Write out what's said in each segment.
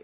right.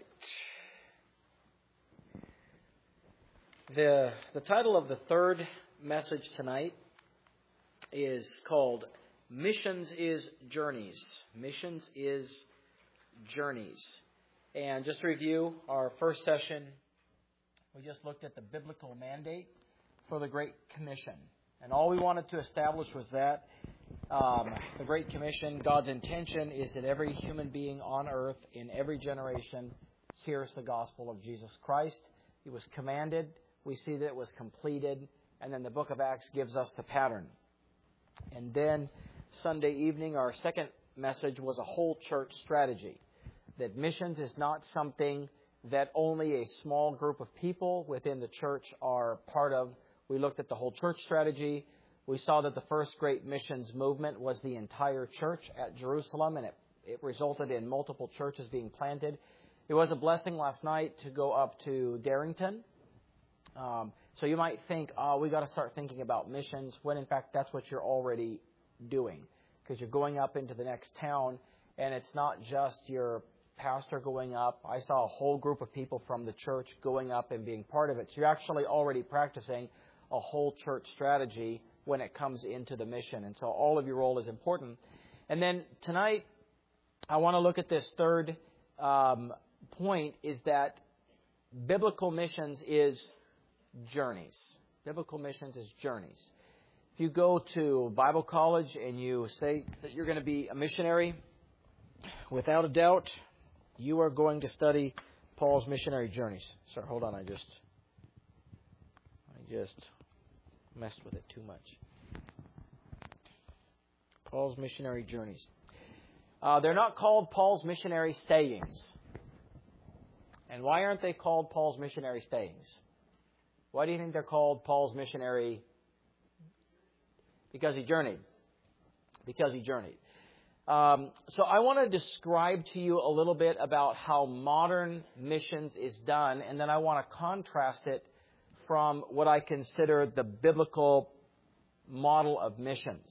The title of the third message tonight is called Missions is Journeys. Missions is Journeys. And just to review our first session, we just looked at the biblical mandate for the Great Commission. And all we wanted to establish was that the Great Commission, God's intention is that every human being on earth in every generation hears the gospel of Jesus Christ. It was commanded. We see that it was completed. And then the book of Acts gives us the pattern. And then Sunday evening, our second message was a whole church strategy. That missions is not something that only a small group of people within the church are part of. We looked at the whole church strategy. We saw that the first great missions movement was the entire church at Jerusalem, and it resulted in multiple churches being planted. It was a blessing last night to go up to Darrington. So you might think, we got to start thinking about missions, when in fact that's what you're already doing, because you're going up into the next town, and it's not just your pastor going up. I saw a whole group of people from the church going up and being part of it. So you're actually already practicing a whole church strategy when it comes into the mission. And so all of your role is important. And then tonight, I want to look at this third point, is that biblical missions is journeys. Biblical missions is journeys. If you go to Bible college and you say that you're going to be a missionary, without a doubt, you are going to study Paul's missionary journeys. Sorry, hold on. I just messed with it too much. Paul's missionary journeys. They're not called Paul's missionary stayings. And why aren't they called Paul's missionary stayings? Why do you think they're called Paul's missionary? Because he journeyed. Because he journeyed. So I want to describe to you a little bit about how modern missions is done, and then I want to contrast it from what I consider the biblical model of missions.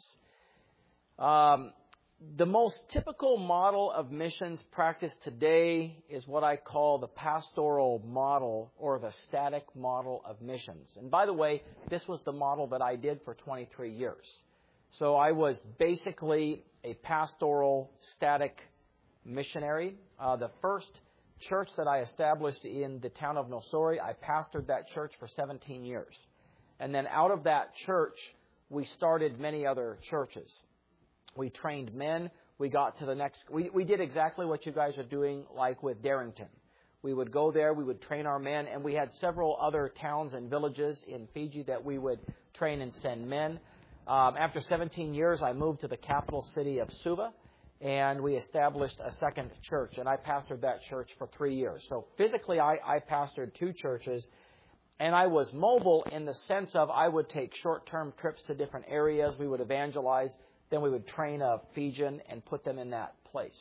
The most typical model of missions practiced today is what I call the pastoral model, or the static model of missions. And by the way, this was the model that I did for 23 years. So I was basically a pastoral static missionary. The first church that I established in the town of Nosori, I pastored that church for 17 years. And then out of that church, we started many other churches. We trained men. We got to the next. We did exactly what you guys are doing, like with Darrington. We would go there, we would train our men, and we had several other towns and villages in Fiji that we would train and send men. After 17 years, I moved to the capital city of Suva, and we established a second church, and I pastored that church for 3 years. So physically, I pastored 2 churches, and I was mobile in the sense of I would take short-term trips to different areas. We would evangelize. Then we would train a Fijian and put them in that place.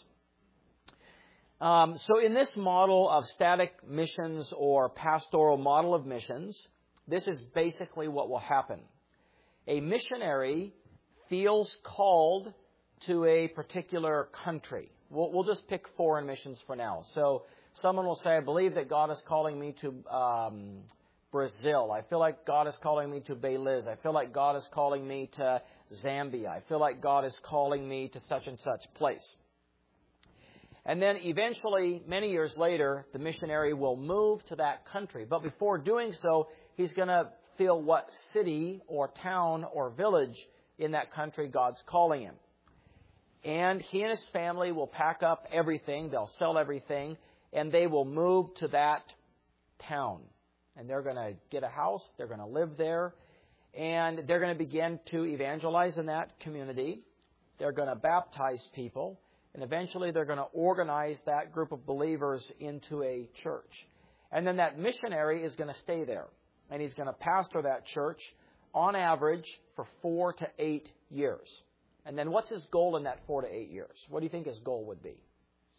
So in this model of static missions or pastoral model of missions, this is basically what will happen. A missionary feels called to a particular country. We'll just pick foreign missions for now. So someone will say, I believe that God is calling me to Brazil. I feel like God is calling me to Belize. I feel like God is calling me to Zambia. I feel like God is calling me to such and such place. And then eventually, many years later, the missionary will move to that country. But before doing so, he's going to feel what city or town or village in that country God's calling him. And he and his family will pack up everything. They'll sell everything. And they will move to that town. And they're going to get a house. They're going to live there. And they're going to begin to evangelize in that community. They're going to baptize people. And eventually they're going to organize that group of believers into a church. And then that missionary is going to stay there. And he's going to pastor that church on average for 4 to 8 years. And then what's his goal in that 4 to 8 years? What do you think his goal would be?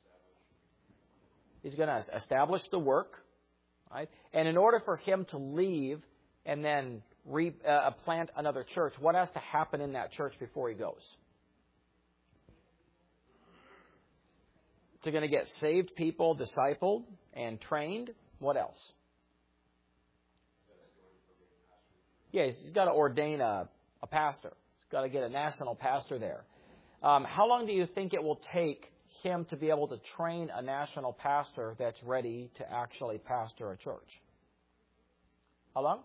He's going to establish the work. Right? And in order for him to leave and then plant another church, what has to happen in that church before he goes? So you're going to get saved people discipled and trained. What else? Yeah, he's got to ordain a pastor. He's got to get a national pastor there. How long do you think it will take him to be able to train a national pastor that's ready to actually pastor a church? How long?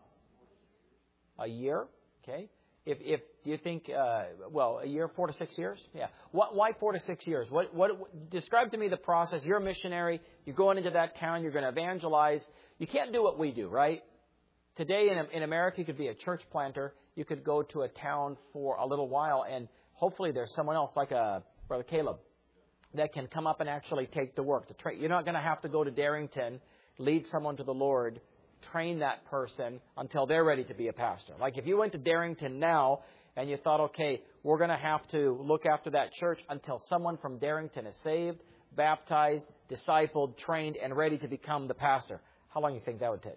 A year? Okay. If you think, a year, 4 to 6 years? Yeah. Why 4 to 6 years? Describe to me the process. You're a missionary. You're going into that town. You're going to evangelize. You can't do what we do, right? Today in America, you could be a church planter. You could go to a town for a little while, and hopefully there's someone else, like Brother Caleb, that can come up and actually take the work. You're not going to have to go to Darrington, lead someone to the Lord, train that person until they're ready to be a pastor. Like if you went to Darrington now and you thought, okay, we're going to have to look after that church until someone from Darrington is saved, baptized, discipled, trained, and ready to become the pastor. How long do you think that would take?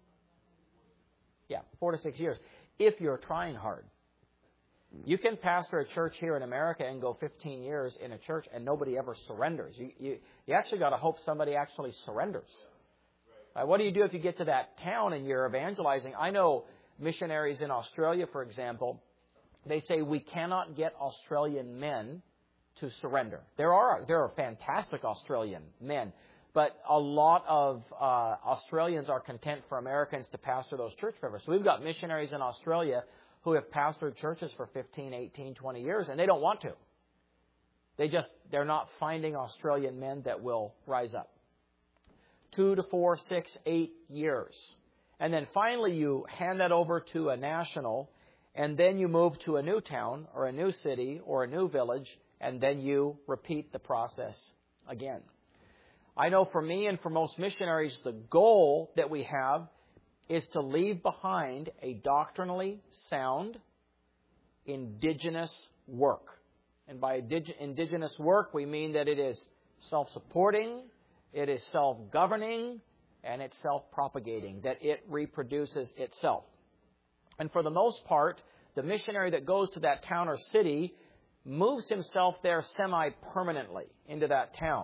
Yeah, 4 to 6 years. If you're trying hard. You can pastor a church here in America and go 15 years in a church and nobody ever surrenders. You actually got to hope somebody actually surrenders. What do you do if you get to that town and you're evangelizing? I know missionaries in Australia, for example, they say we cannot get Australian men to surrender. There are fantastic Australian men, but a lot of Australians are content for Americans to pastor those church members. So we've got missionaries in Australia who have pastored churches for 15, 18, 20 years, and they don't want to. They're not finding Australian men that will rise up. 2 to 4, 6, 8 years. And then finally you hand that over to a national, and then you move to a new town or a new city or a new village, and then you repeat the process again. I know for me and for most missionaries, the goal that we have is to leave behind a doctrinally sound, indigenous work. And by indigenous work, we mean that it is self-supporting, it is self-governing, and it's self-propagating, that it reproduces itself. And for the most part, the missionary that goes to that town or city moves himself there semi-permanently into that town.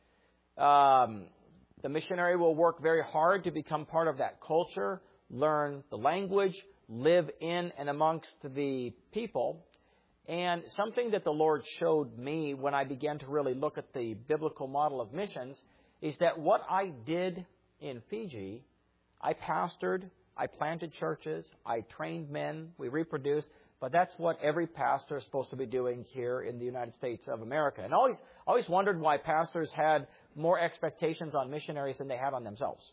The missionary will work very hard to become part of that culture, learn the language, live in and amongst the people. And something that the Lord showed me when I began to really look at the biblical model of missions is that what I did in Fiji, I pastored, I planted churches, I trained men, we reproduced, but that's what every pastor is supposed to be doing here in the United States of America. And I always wondered why pastors had more expectations on missionaries than they had on themselves.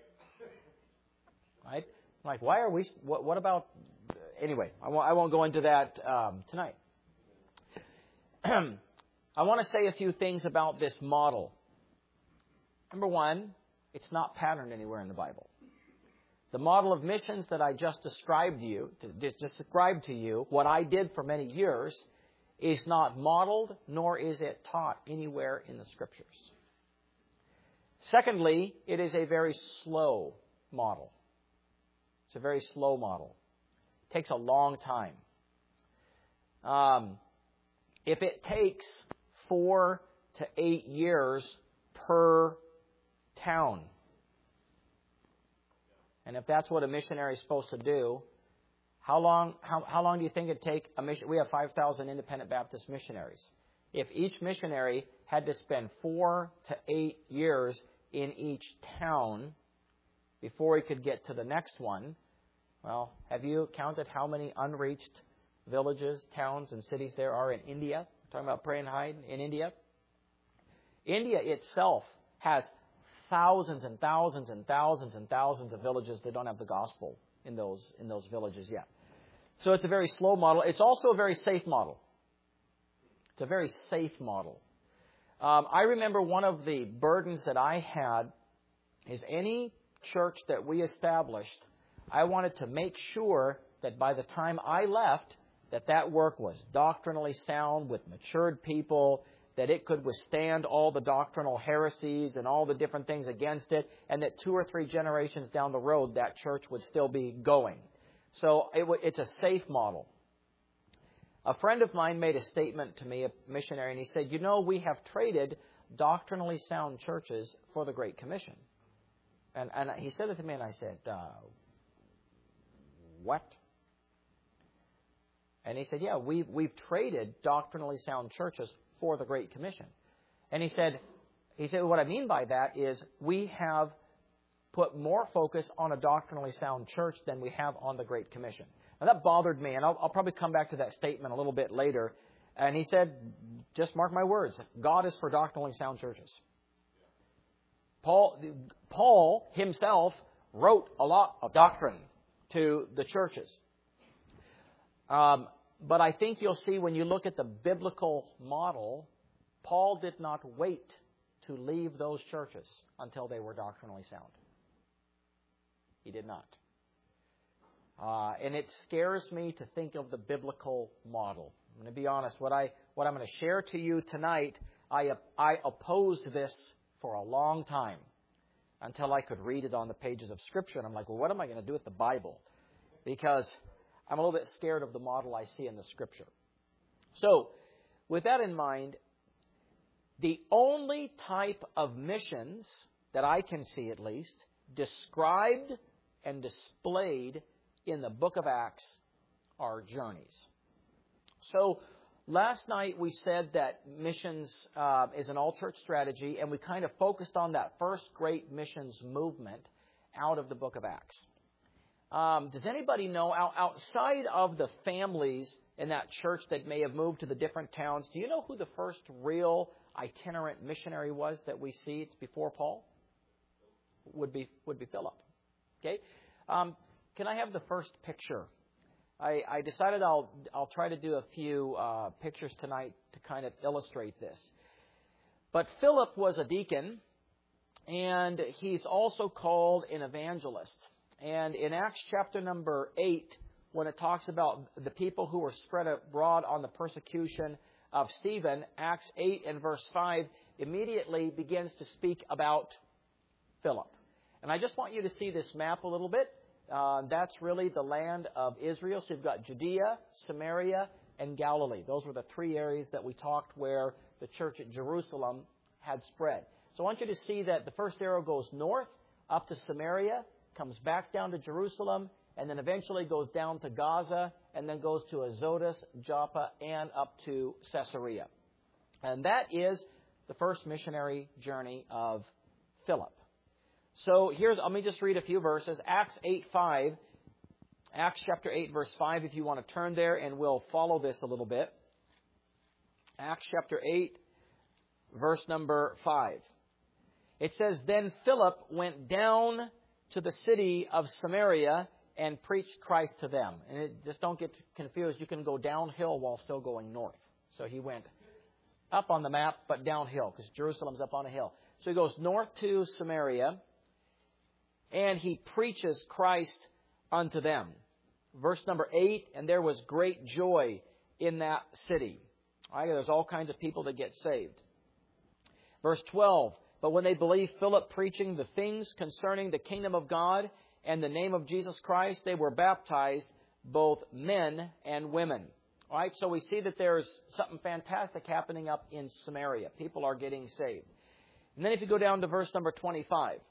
Right? Like, why are we, what about, anyway, I won't go into that tonight. I want to say a few things about this model. Number one, it's not patterned anywhere in the Bible. The model of missions that I just described to you, what I did for many years, is not modeled, nor is it taught anywhere in the Scriptures. Secondly, it is a very slow model. It's a very slow model. It takes a long time. If it takes 4 to 8 years per town, and if that's what a missionary is supposed to do, how long do you think it'd take a mission? We have 5,000 independent Baptist missionaries. If each missionary had to spend 4 to 8 years in each town before he could get to the next one, well, have you counted how many unreached villages, towns, and cities there are in India? We're talking about Pray and Hide in India. India itself has thousands and thousands and thousands and thousands of villages that don't have the gospel in those villages yet. So it's a very slow model. It's also a very safe model. It's a very safe model. I remember one of the burdens that I had is any church that we established, I wanted to make sure that by the time I left, that work was doctrinally sound with matured people, that it could withstand all the doctrinal heresies and all the different things against it, and that 2 or 3 generations down the road, that church would still be going. So it's a safe model. A friend of mine made a statement to me, a missionary, and he said, we have traded doctrinally sound churches for the Great Commission. And he said it to me, and I said, what? And he said, yeah, we've traded doctrinally sound churches for the Great Commission. And he said, what I mean by that is we have put more focus on a doctrinally sound church than we have on the Great Commission. Now, that bothered me, and I'll probably come back to that statement a little bit later. And he said, just mark my words, God is for doctrinally sound churches. Paul himself wrote a lot of doctrine to the churches. But I think you'll see when you look at the biblical model, Paul did not wait to leave those churches until they were doctrinally sound. He did not. And it scares me to think of the biblical model. I'm going to be honest. What I'm going to share to you tonight, I opposed this for a long time until I could read it on the pages of Scripture. And I'm like, well, what am I going to do with the Bible? Because I'm a little bit scared of the model I see in the Scripture. So, with that in mind, the only type of missions that I can see, at least, described and displayed in the book of Acts are journeys. So, last night we said that missions is an all-church strategy, and we kind of focused on that first great missions movement out of the book of Acts. Does anybody know, outside of the families in that church that may have moved to the different towns, do you know who the first real itinerant missionary was that we see? It's before Paul? Would be Philip. Okay? Can I have the first picture? I decided I'll try to do a few pictures tonight to kind of illustrate this. But Philip was a deacon, and he's also called an evangelist. And in Acts chapter number 8, when it talks about the people who were spread abroad on the persecution of Stephen, Acts 8 and verse 5 immediately begins to speak about Philip. And I just want you to see this map a little bit. That's really the land of Israel. So you've got Judea, Samaria, and Galilee. Those were the three areas that we talked where the church at Jerusalem had spread. So I want you to see that the first arrow goes north up to Samaria, comes back down to Jerusalem, and then eventually goes down to Gaza, and then goes to Azotus, Joppa, and up to Caesarea. And that is the first missionary journey of Philip. So let me just read a few verses. Acts chapter 8, verse 5, if you want to turn there, and we'll follow this a little bit. Acts chapter 8, verse number 5. It says, "Then Philip went down to the city of Samaria and preached Christ to them." And just don't get confused. You can go downhill while still going north. So he went up on the map, but downhill, because Jerusalem's up on a hill. So he goes north to Samaria, and he preaches Christ unto them. Verse number 8, "And there was great joy in that city." All right, there's all kinds of people that get saved. Verse 12, "But when they believed Philip preaching the things concerning the kingdom of God and the name of Jesus Christ, they were baptized, both men and women." All right, so we see that there's something fantastic happening up in Samaria. People are getting saved. And then if you go down to verse number 25.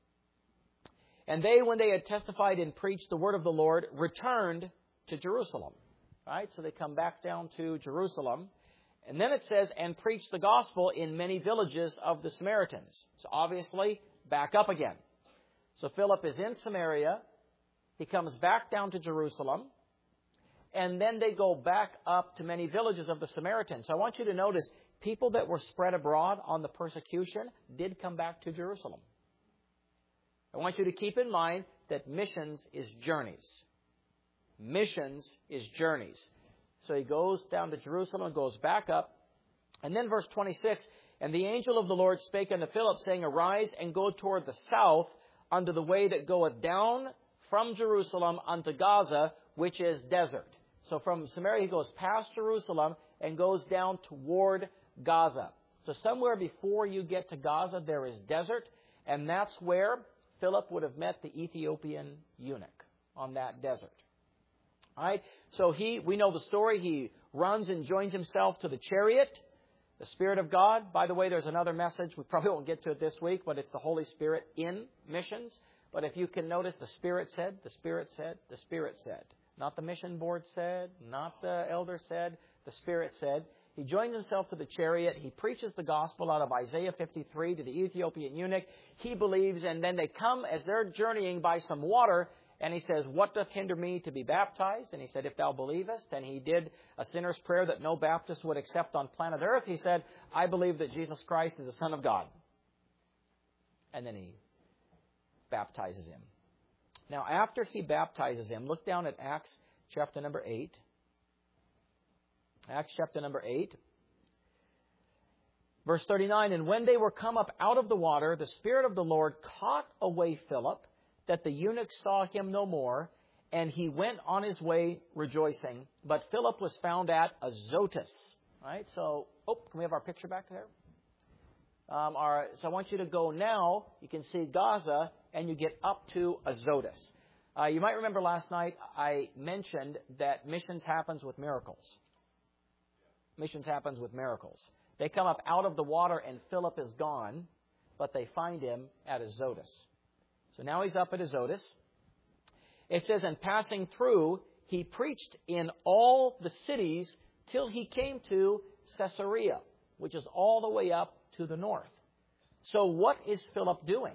"And they, when they had testified and preached the word of the Lord, returned to Jerusalem." All right, so they come back down to Jerusalem. And then it says, "and preached the gospel in many villages of the Samaritans." So obviously, back up again. So Philip is in Samaria. He comes back down to Jerusalem. And then they go back up to many villages of the Samaritans. So I want you to notice, people that were spread abroad on the persecution did come back to Jerusalem. I want you to keep in mind that missions is journeys. Missions is journeys. So he goes down to Jerusalem and goes back up. And then verse 26, "And the angel of the Lord spake unto Philip, saying, Arise and go toward the south unto the way that goeth down from Jerusalem unto Gaza, which is desert." So from Samaria he goes past Jerusalem and goes down toward Gaza. So somewhere before you get to Gaza there is desert, and that's where Philip would have met the Ethiopian eunuch on that desert. All right, so we know the story. He runs and joins himself to the chariot, the Spirit of God. By the way, there's another message. We probably won't get to it this week, but it's the Holy Spirit in missions. But if you can notice, the Spirit said, the Spirit said, the Spirit said. Not the mission board said, not the elder said, the Spirit said. He joins himself to the chariot. He preaches the gospel out of Isaiah 53 to the Ethiopian eunuch. He believes, and then they come as they're journeying by some water, and he says, what doth hinder me to be baptized? And he said, if thou believest. And he did a sinner's prayer that no Baptist would accept on planet Earth. He said, I believe that Jesus Christ is the Son of God. And then he baptizes him. Now, after he baptizes him, look down at Acts chapter number 8. Acts chapter number 8. Verse 39, and when they were come up out of the water, the Spirit of the Lord caught away Philip, that the eunuch saw him no more, and he went on his way rejoicing. But Philip was found at Azotus. Right? So, can we have our picture back there? So I want you to go now. You can see Gaza, and you get up to Azotus. You might remember last night I mentioned that missions happens with miracles. Missions happens with miracles. They come up out of the water, and Philip is gone, but they find him at Azotus. So now he's up at Azotus. It says, and passing through, he preached in all the cities till he came to Caesarea, which is all the way up to the north. So what is Philip doing?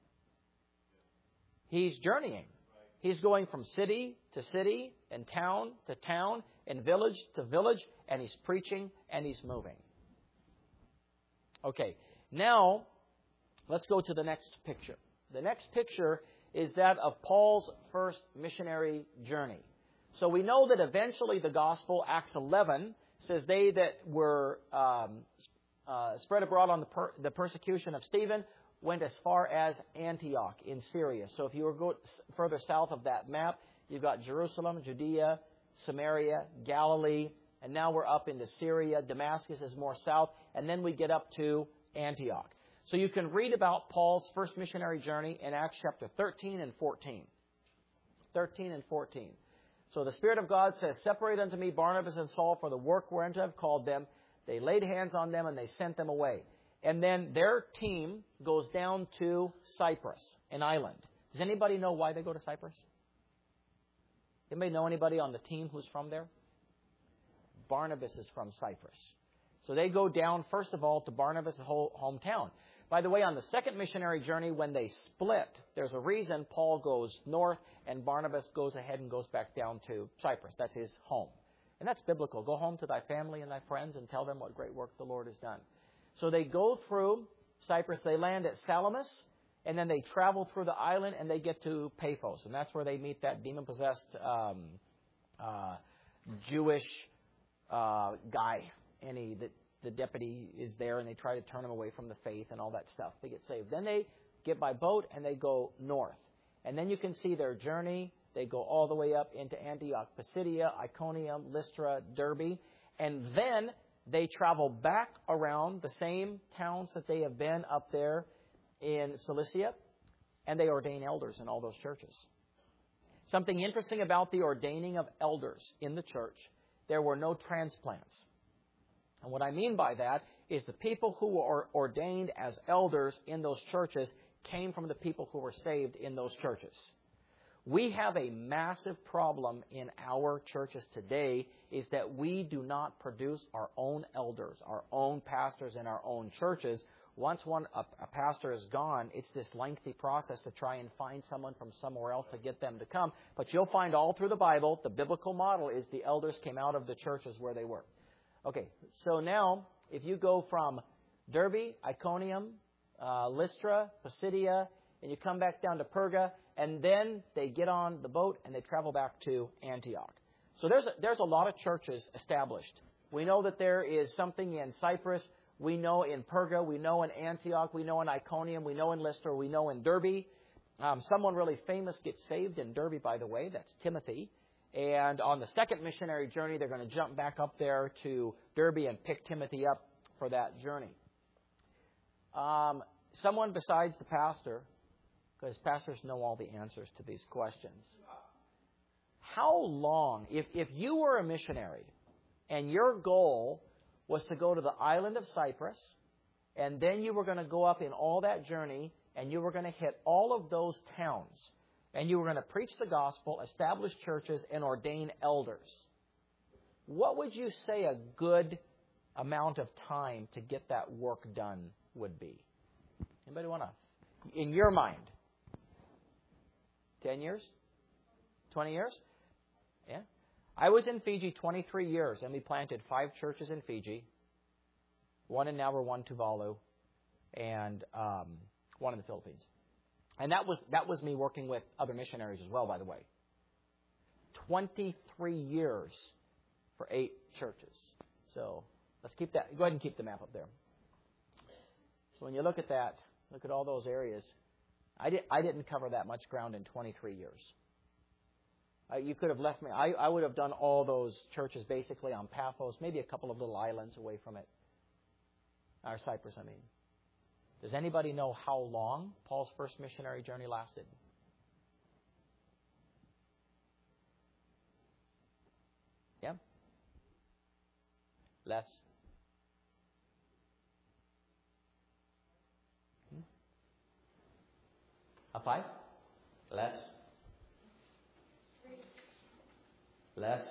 He's journeying. He's going from city to city and town to town and village to village, and he's preaching and he's moving. Okay, now let's go to the next picture. The next picture is that of Paul's first missionary journey. So we know that eventually the gospel, Acts 11, says they that were spread abroad on the persecution of Stephen went as far as Antioch in Syria. So if you were go further south of that map, you've got Jerusalem, Judea, Samaria, Galilee, and now we're up into Syria. Damascus is more south, and then we get up to Antioch. So you can read about Paul's first missionary journey in Acts chapter 13 and 14. 13 and 14. So the Spirit of God says, separate unto me Barnabas and Saul for the work whereunto I have called them. They laid hands on them and they sent them away. And then their team goes down to Cyprus, an island. Does anybody know why they go to Cyprus? Anybody know anybody on the team who's from there? Barnabas is from Cyprus. So they go down, first of all, to Barnabas' whole hometown. By the way, on the second missionary journey, when they split, there's a reason Paul goes north and Barnabas goes ahead and goes back down to Cyprus. That's his home. And that's biblical. Go home to thy family and thy friends and tell them what great work the Lord has done. So they go through Cyprus. They land at Salamis, and then they travel through the island, and they get to Paphos. And that's where they meet that demon-possessed Jewish guy. And the deputy is there, and they try to turn him away from the faith and all that stuff. They get saved. Then they get by boat, and they go north. And then you can see their journey. They go all the way up into Antioch, Pisidia, Iconium, Lystra, Derbe. And then they travel back around the same towns that they have been up there in Cilicia, and they ordain elders in all those churches. Something interesting about the ordaining of elders in the church, there were no transplants. And what I mean by that is the people who were ordained as elders in those churches came from the people who were saved in those churches. We have a massive problem in our churches today is that we do not produce our own elders, our own pastors in our own churches. Once a pastor is gone, it's this lengthy process to try and find someone from somewhere else to get them to come. But you'll find all through the Bible, the biblical model is the elders came out of the churches where they were. Okay, so now if you go from Derbe, Iconium, Lystra, Pisidia, and you come back down to Perga, and then they get on the boat and they travel back to Antioch. So there's a lot of churches established. We know that there is something in Cyprus. We know in Perga. We know in Antioch. We know in Iconium. We know in Lystra. We know in Derbe. Someone really famous gets saved in Derbe, by the way. That's Timothy. And on the second missionary journey, they're going to jump back up there to Derbe and pick Timothy up for that journey. Someone besides the pastor, because pastors know all the answers to these questions. How long, if you were a missionary and your goal was to go to the island of Cyprus, and then you were going to go up in all that journey, and you were going to hit all of those towns, and you were going to preach the gospel, establish churches, and ordain elders, what would you say a good amount of time to get that work done would be? Anybody want to? In your mind. 10 years? 20 years? Yeah. I was in Fiji 23 years, and we planted 5 churches in Fiji, 1 in Nauru, 1 in Tuvalu, and 1 in the Philippines. And that was me working with other missionaries as well, by the way. 23 years for 8 churches. So let's keep that. Go ahead and keep the map up there. So when you look at that, look at all those areas. I didn't cover that much ground in 23 years. You could have left me. I would have done all those churches basically on Paphos, maybe a couple of little islands away from it. Or Cyprus, I mean. Does anybody know how long Paul's first missionary journey lasted? Yeah? Less? A 5? Less? Less?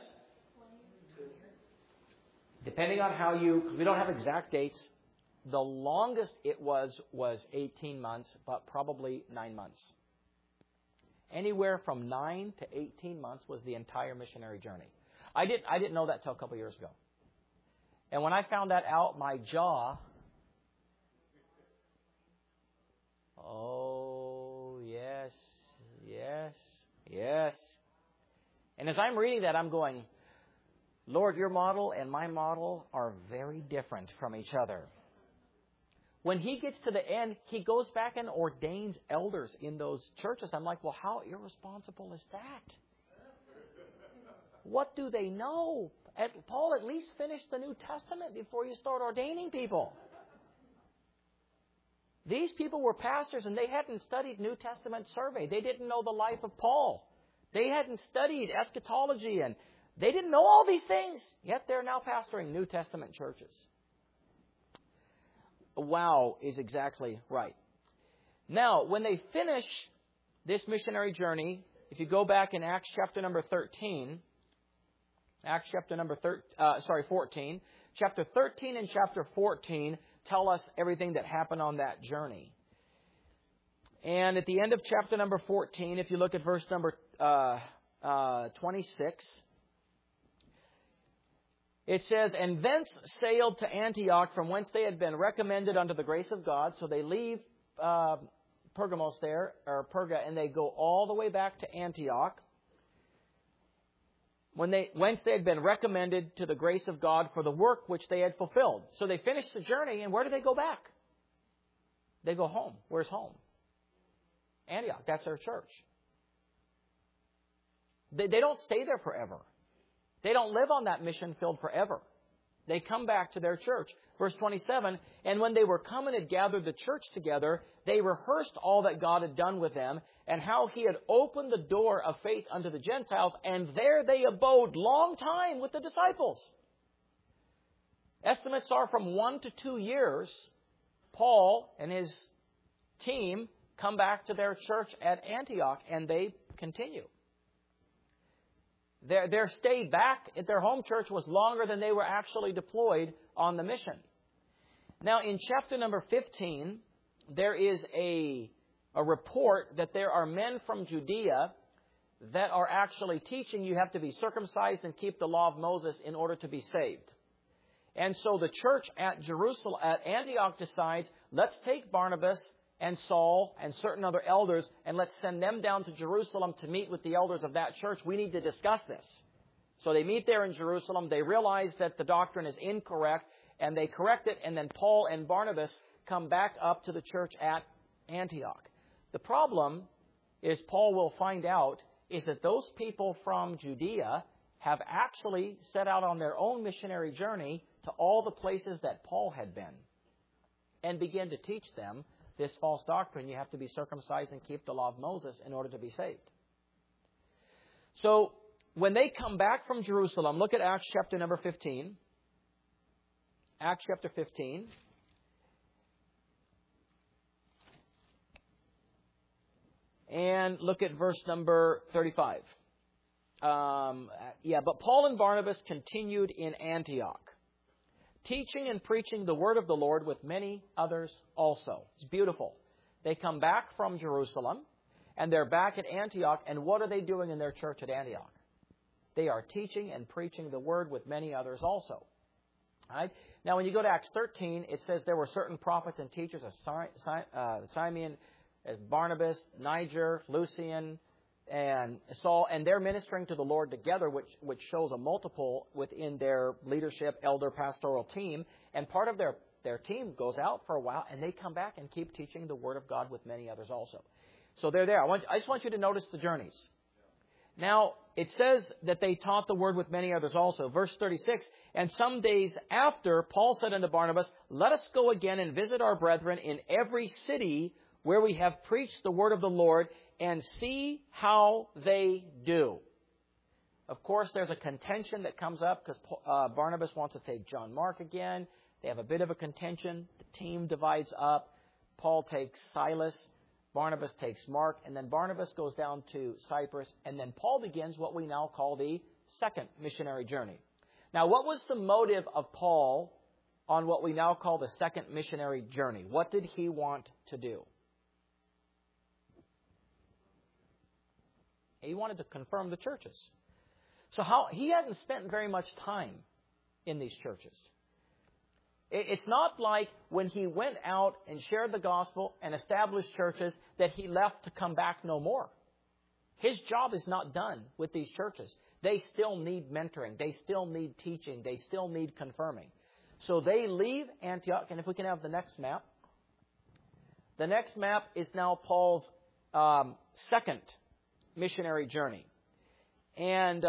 Depending on how you, because we don't have exact dates, the longest it was 18 months, but probably 9 months. Anywhere from 9 to 18 months was the entire missionary journey. I didn't know that till a couple years ago. And when I found that out, my jaw, oh, yes, yes, yes. And as I'm reading that, I'm going, Lord, your model and my model are very different from each other. When he gets to the end, he goes back and ordains elders in those churches. I'm like, well, how irresponsible is that? What do they know? Paul at least finished the New Testament before you start ordaining people. These people were pastors and they hadn't studied New Testament survey. They didn't know the life of Paul. They hadn't studied eschatology and they didn't know all these things. Yet they're now pastoring New Testament churches. Wow is exactly right. Now, when they finish this missionary journey, if you go back in Acts chapter number 13, Acts chapter number 14, chapter 13 and chapter 14 tell us everything that happened on that journey. And at the end of chapter number 14, if you look at verse number 26, it says, and thence sailed to Antioch, from whence they had been recommended unto the grace of God. So they leave Pergamos there, or Perga, and they go all the way back to Antioch, whence they had been recommended to the grace of God for the work which they had fulfilled. So they finished the journey, and where do they go back? They go home. Where's home? Antioch. That's their church. They don't stay there forever. They don't live on that mission field forever. They come back to their church. Verse 27, and when they were come and had gathered the church together, they rehearsed all that God had done with them, and how he had opened the door of faith unto the Gentiles, and there they abode long time with the disciples. Estimates are from 1 to 2 years. Paul and his team come back to their church at Antioch, and they continue. Their stay back at their home church was longer than they were actually deployed on the mission. Now, in chapter number 15, there is a report that there are men from Judea that are actually teaching you have to be circumcised and keep the law of Moses in order to be saved. And so the church at Jerusalem, at Antioch, decides, let's take Barnabas and Saul and certain other elders, and let's send them down to Jerusalem to meet with the elders of that church. We need to discuss this. So they meet there in Jerusalem. They realize that the doctrine is incorrect, and they correct it, and then Paul and Barnabas come back up to the church at Antioch. The problem is, Paul will find out, is that those people from Judea have actually set out on their own missionary journey to all the places that Paul had been and begin to teach them this false doctrine. You have to be circumcised and keep the law of Moses in order to be saved. So when they come back from Jerusalem, look at Acts chapter number 15. Acts chapter 15. And look at verse number 35. But Paul and Barnabas continued in Antioch, teaching and preaching the word of the Lord with many others also. It's beautiful. They come back from Jerusalem, and they're back at Antioch. And what are they doing in their church at Antioch? They are teaching and preaching the word with many others also. All right? Now, when you go to Acts 13, it says there were certain prophets and teachers as Simeon, as Barnabas, Niger, Lucian, and Saul, and they're ministering to the Lord together, which shows a multiple within their leadership, elder, pastoral team. And part of their team goes out for a while, and they come back and keep teaching the Word of God with many others also. So they're there. I just want you to notice the journeys. Now, it says that they taught the Word with many others also. Verse 36, and some days after, Paul said unto Barnabas, let us go again and visit our brethren in every city where we have preached the Word of the Lord, and see how they do. Of course, there's a contention that comes up because Barnabas wants to take John Mark again. They have a bit of a contention. The team divides up. Paul takes Silas. Barnabas takes Mark. And then Barnabas goes down to Cyprus. And then Paul begins what we now call the second missionary journey. Now, what was the motive of Paul on what we now call the second missionary journey? What did he want to do? He wanted to confirm the churches. So he hadn't spent very much time in these churches. It's not like when he went out and shared the gospel and established churches that he left to come back no more. His job is not done with these churches. They still need mentoring. They still need teaching. They still need confirming. So they leave Antioch. And if we can have the next map. The next map is now Paul's second missionary journey. And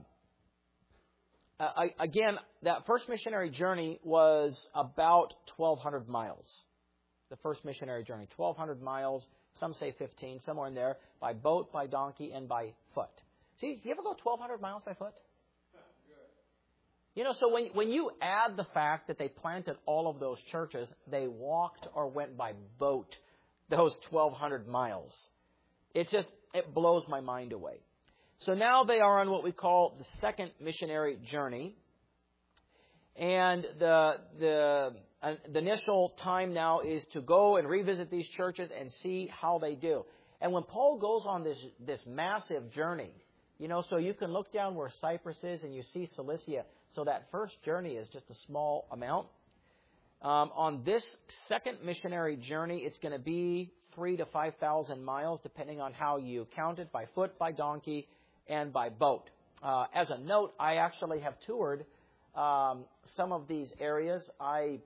again, that first missionary journey was about 1,200 miles. The first missionary journey, 1,200 miles, some say 15, somewhere in there, by boat, by donkey, and by foot. See, you ever go 1,200 miles by foot? You know, so when you add the fact that they planted all of those churches, they walked or went by boat those 1,200 miles. It blows my mind away. So now they are on what we call the second missionary journey. And the initial time now is to go and revisit these churches and see how they do. And when Paul goes on this massive journey, you know, so you can look down where Cyprus is and you see Cilicia. So that first journey is just a small amount. On this second missionary journey, it's going to be 3,000 to 5,000 miles, depending on how you count it, by foot, by donkey, and by boat. As a note, I actually have toured some of these areas. I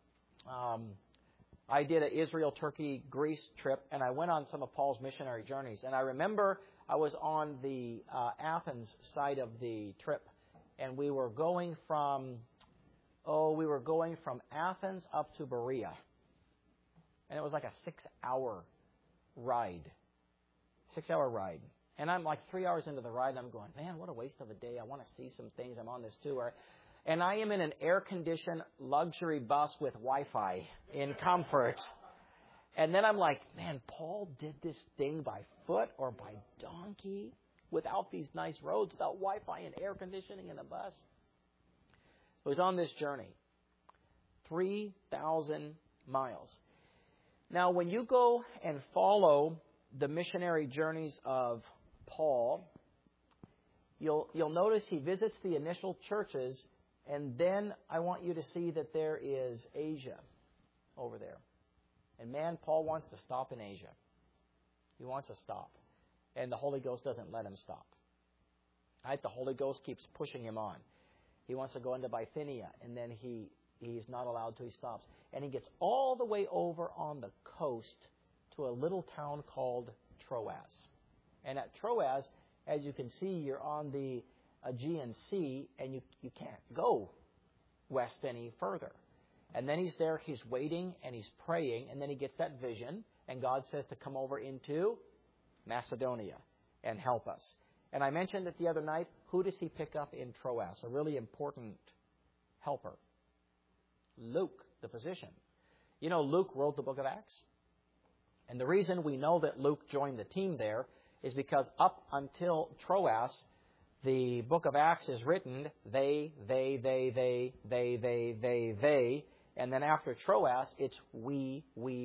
did an Israel, Turkey, Greece trip, and I went on some of Paul's missionary journeys. And I remember I was on the Athens side of the trip, and we were going from Athens up to Berea. And it was like a 6-hour ride. 6-hour ride. And I'm like 3 hours into the ride, and I'm going, man, what a waste of a day. I want to see some things. I'm on this tour. And I am in an air-conditioned luxury bus with Wi-Fi in comfort. And then I'm like, man, Paul did this thing by foot or by donkey without these nice roads, without Wi-Fi and air conditioning in the bus. It was on this journey. 3,000 miles. Now, when you go and follow the missionary journeys of Paul, you'll notice he visits the initial churches, and then I want you to see that there is Asia over there. And man, Paul wants to stop in Asia. He wants to stop. And the Holy Ghost doesn't let him stop. Right? The Holy Ghost keeps pushing him on. He wants to go into Bithynia, and then he's not allowed to. He stops. And he gets all the way over on the coast to a little town called Troas. And at Troas, as you can see, you're on the Aegean Sea, and you can't go west any further. And then he's there, he's waiting, and he's praying, and then he gets that vision, and God says to come over into Macedonia and help us. And I mentioned it the other night. Who does he pick up in Troas? A really important helper. Luke, the physician. You know, Luke wrote the book of Acts. And the reason we know that Luke joined the team there is because up until Troas, the book of Acts is written, they. And then after Troas, it's we.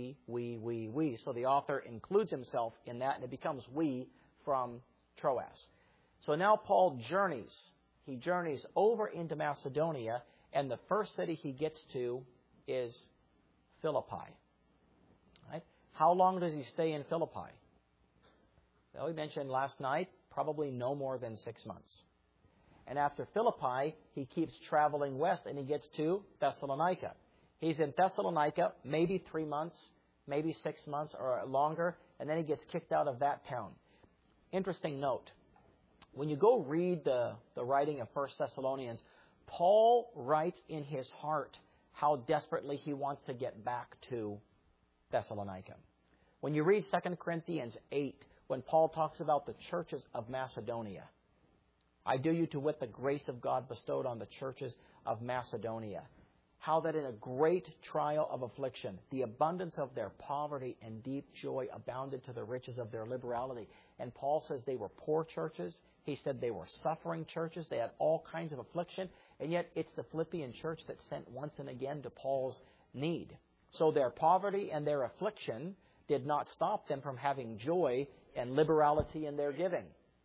So the author includes himself in that, and it becomes we from Troas. So now Paul journeys. He journeys over into Macedonia, and the first city he gets to is Philippi. Right? How long does he stay in Philippi? Well, we mentioned last night, probably no more than 6 months. And after Philippi, he keeps traveling west, and he gets to Thessalonica. He's in Thessalonica maybe 3 months, maybe 6 months or longer, and then he gets kicked out of that town. Interesting note. When you go read the writing of 1 Thessalonians, Paul writes in his heart how desperately he wants to get back to Thessalonica. When you read 2 Corinthians 8, when Paul talks about the churches of Macedonia, I do you to wit the grace of God bestowed on the churches of Macedonia, how that in a great trial of affliction, the abundance of their poverty and deep joy abounded to the riches of their liberality. And Paul says they were poor churches. He said they were suffering churches. They had all kinds of affliction. And yet it's the Philippian church that sent once and again to Paul's need. So their poverty and their affliction did not stop them from having joy and liberality in their giving.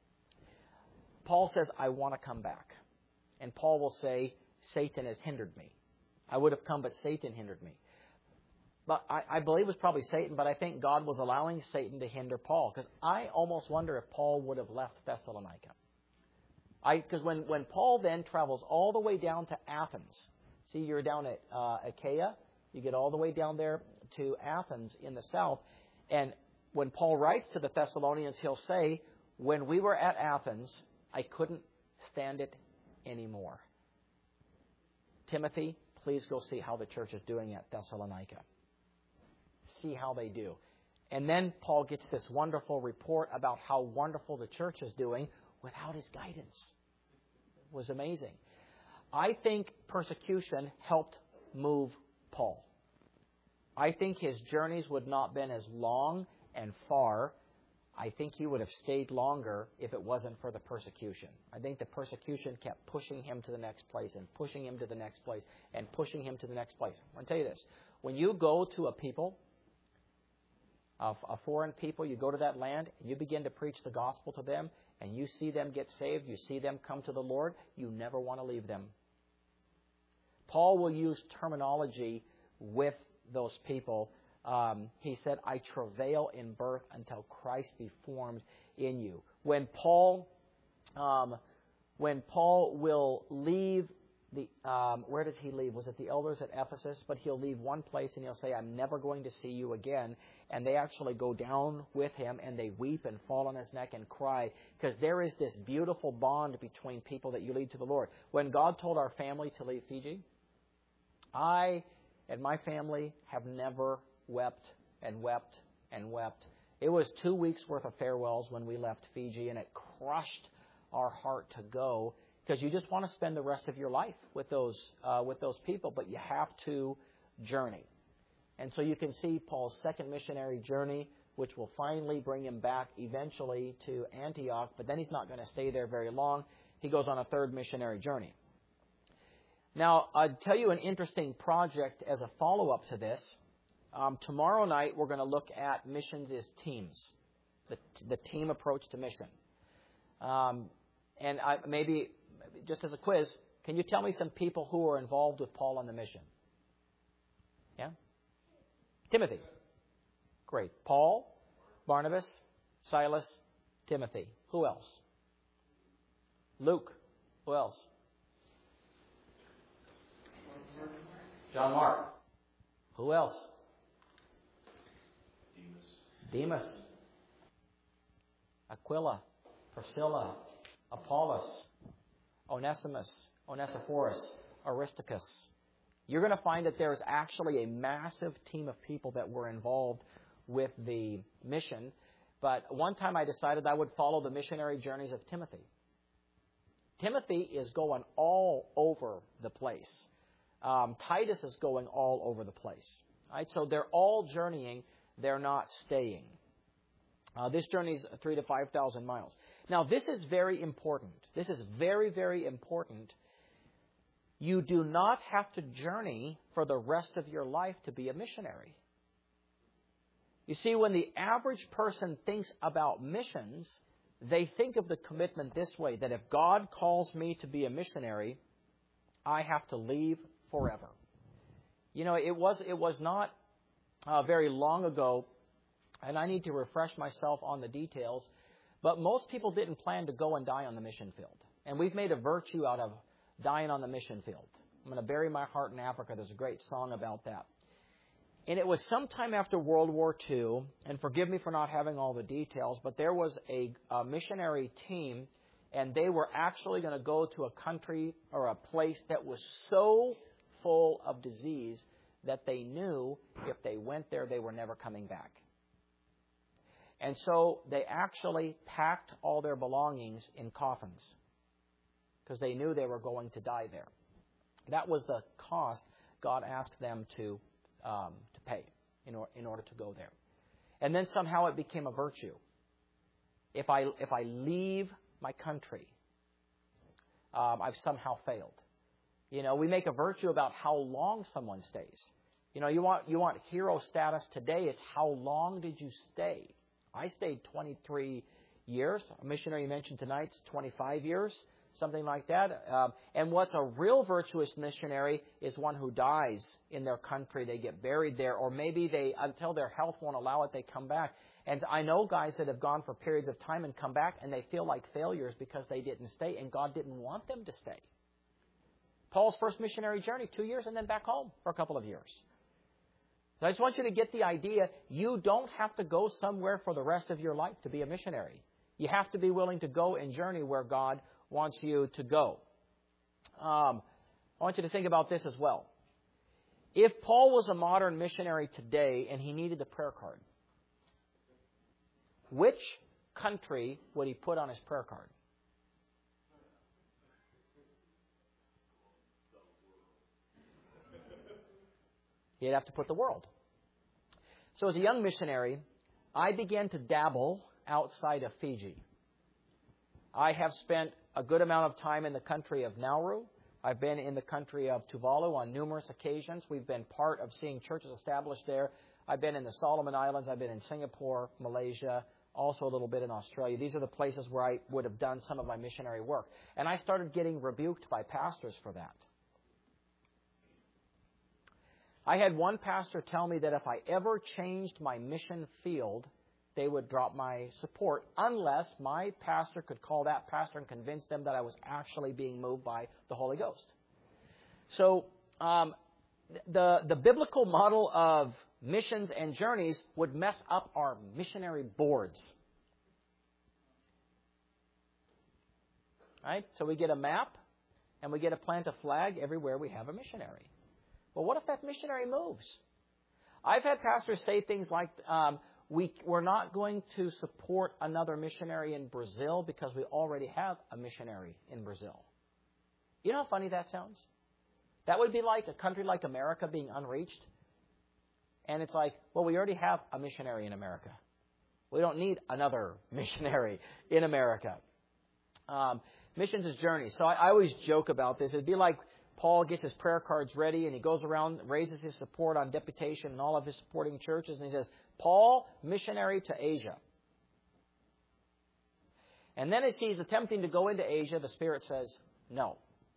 Paul says, I want to come back. And Paul will say, Satan has hindered me. I would have come, but Satan hindered me. But I believe it was probably Satan, but I think God was allowing Satan to hinder Paul. Because I almost wonder if Paul would have left Thessalonica. Because when Paul then travels all the way down to Athens, see, you're down at Achaia, you get all the way down there to Athens in the south, and when Paul writes to the Thessalonians, he'll say, when we were at Athens, I couldn't stand it anymore. Timothy, please go see how the church is doing at Thessalonica. See how they do. And then Paul gets this wonderful report about how wonderful the church is doing without his guidance. It was amazing. I think persecution helped move Paul. I think his journeys would not have been as long and far. I think he would have stayed longer if it wasn't for the persecution. I think the persecution kept pushing him to the next place and pushing him to the next place and pushing him to the next place. I want to tell you this. When you go to a people, a foreign people, you go to that land and you begin to preach the gospel to them and you see them get saved, you see them come to the Lord, you never want to leave them. Paul will use terminology with those people. He said, I travail in birth until Christ be formed in you. When Paul will leave where did he leave? Was it the elders at Ephesus? But he'll leave one place and he'll say, I'm never going to see you again. And they actually go down with him and they weep and fall on his neck and cry because there is this beautiful bond between people that you lead to the Lord. When God told our family to leave Fiji, I and my family have never wept and wept and wept. It was 2 weeks worth of farewells when we left Fiji, and it crushed our heart to go because you just want to spend the rest of your life with those people, but you have to journey. And so you can see Paul's second missionary journey, which will finally bring him back eventually to Antioch, but then he's not going to stay there very long. He goes on a third missionary journey. Now, I'll tell you an interesting project as a follow-up to this. Tomorrow night, we're going to look at missions as teams, the team approach to mission. And maybe, just as a quiz, can you tell me some people who are involved with Paul on the mission? Yeah? Timothy. Great. Paul, Barnabas, Silas, Timothy. Who else? Luke. Who else? John Mark. Who else? Demas. Aquila. Priscilla. Apollos. Onesimus. Onesiphorus. Aristarchus. You're going to find that there's actually a massive team of people that were involved with the mission. But one time I decided I would follow the missionary journeys of Timothy. Timothy is going all over the place. Titus is going all over the place. Right? So they're all journeying. They're not staying. This journey is 3,000 to 5,000 miles. Now, this is very important. This is very, very important. You do not have to journey for the rest of your life to be a missionary. You see, when the average person thinks about missions, they think of the commitment this way, that if God calls me to be a missionary, I have to leave forever. You know, it was not very long ago, and I need to refresh myself on the details, but most people didn't plan to go and die on the mission field. And we've made a virtue out of dying on the mission field. I'm going to bury my heart in Africa. There's a great song about that. And it was sometime after World War II, and forgive me for not having all the details, but there was a missionary team, and they were actually going to go to a country or a place that was so full of disease that they knew if they went there, they were never coming back. And so they actually packed all their belongings in coffins because they knew they were going to die there. That was the cost God asked them to pay in order to go there. And then somehow it became a virtue. If I leave my country, I've somehow failed. You know, we make a virtue about how long someone stays. You know, you want hero status today. It's how long did you stay? I stayed 23 years. A missionary you mentioned tonight's 25 years, something like that. And what's a real virtuous missionary is one who dies in their country. They get buried there, or maybe they, until their health won't allow it, they come back. And I know guys that have gone for periods of time and come back, and they feel like failures because they didn't stay, and God didn't want them to stay. Paul's first missionary journey, 2 years, and then back home for a couple of years. So I just want you to get the idea, you don't have to go somewhere for the rest of your life to be a missionary. You have to be willing to go and journey where God wants you to go. I want you to think about this as well. If Paul was a modern missionary today and he needed a prayer card, which country would he put on his prayer card? He'd have to put the world. So as a young missionary, I began to dabble outside of Fiji. I have spent a good amount of time in the country of Nauru. I've been in the country of Tuvalu on numerous occasions. We've been part of seeing churches established there. I've been in the Solomon Islands. I've been in Singapore, Malaysia, also a little bit in Australia. These are the places where I would have done some of my missionary work. And I started getting rebuked by pastors for that. I had one pastor tell me that if I ever changed my mission field, they would drop my support unless my pastor could call that pastor and convince them that I was actually being moved by the Holy Ghost. So the biblical model of missions and journeys would mess up our missionary boards. Right? So we get a map and we get to plant a flag everywhere we have a missionary. Well, what if that missionary moves? I've had pastors say things like, we're not going to support another missionary in Brazil because we already have a missionary in Brazil. You know how funny that sounds? That would be like a country like America being unreached. And it's like, well, we already have a missionary in America. We don't need another missionary in America. Missions is journeys. So I always joke about this. It'd be like Paul gets his prayer cards ready and he goes around, raises his support on deputation and all of his supporting churches, and he says, Paul, missionary to Asia. And then as he's attempting to go into Asia, the Spirit says, no.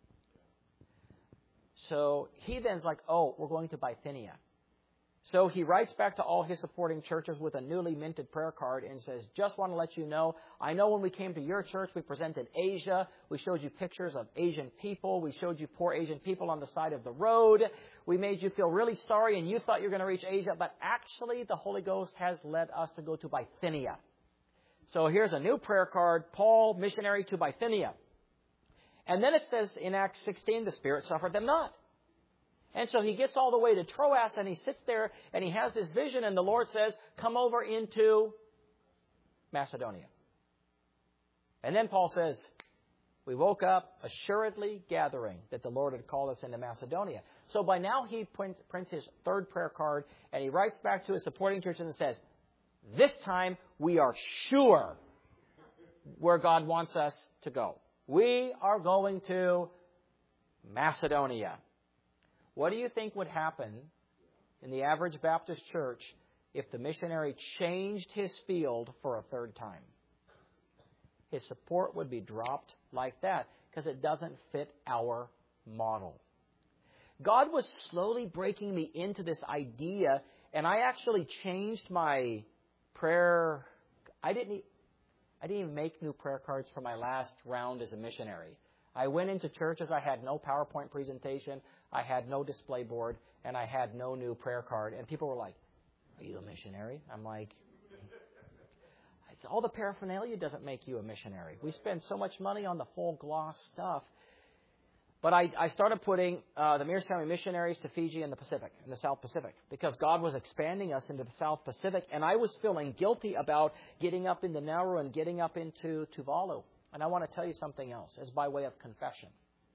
So he then's like, oh, we're going to Bithynia. So he writes back to all his supporting churches with a newly minted prayer card and says, just want to let you know, I know when we came to your church, we presented Asia. We showed you pictures of Asian people. We showed you poor Asian people on the side of the road. We made you feel really sorry and you thought you were going to reach Asia. But actually, the Holy Ghost has led us to go to Bithynia. So here's a new prayer card, Paul, missionary to Bithynia. And then it says in Acts 16, the Spirit suffered them not. And so he gets all the way to Troas and he sits there and he has this vision and the Lord says, come over into Macedonia. And then Paul says, we woke up assuredly gathering that the Lord had called us into Macedonia. So by now he prints his third prayer card, and he writes back to his supporting church and says, this time we are sure where God wants us to go. We are going to Macedonia. What do you think would happen in the average Baptist church if the missionary changed his field for a third time? His support would be dropped like that because it doesn't fit our model. God was slowly breaking me into this idea, and I actually changed my prayer. I didn't even make new prayer cards for my last round as a missionary. I went into churches. I had no PowerPoint presentation. I had no display board, and I had no new prayer card. And people were like, are you a missionary? I'm like, all the paraphernalia doesn't make you a missionary. We spend so much money on the full gloss stuff. But I started putting the Mears Family missionaries to Fiji and the Pacific, in the South Pacific, because God was expanding us into the South Pacific, and I was feeling guilty about getting up into Nauru and getting up into Tuvalu. And I want to tell you something else, as by way of confession.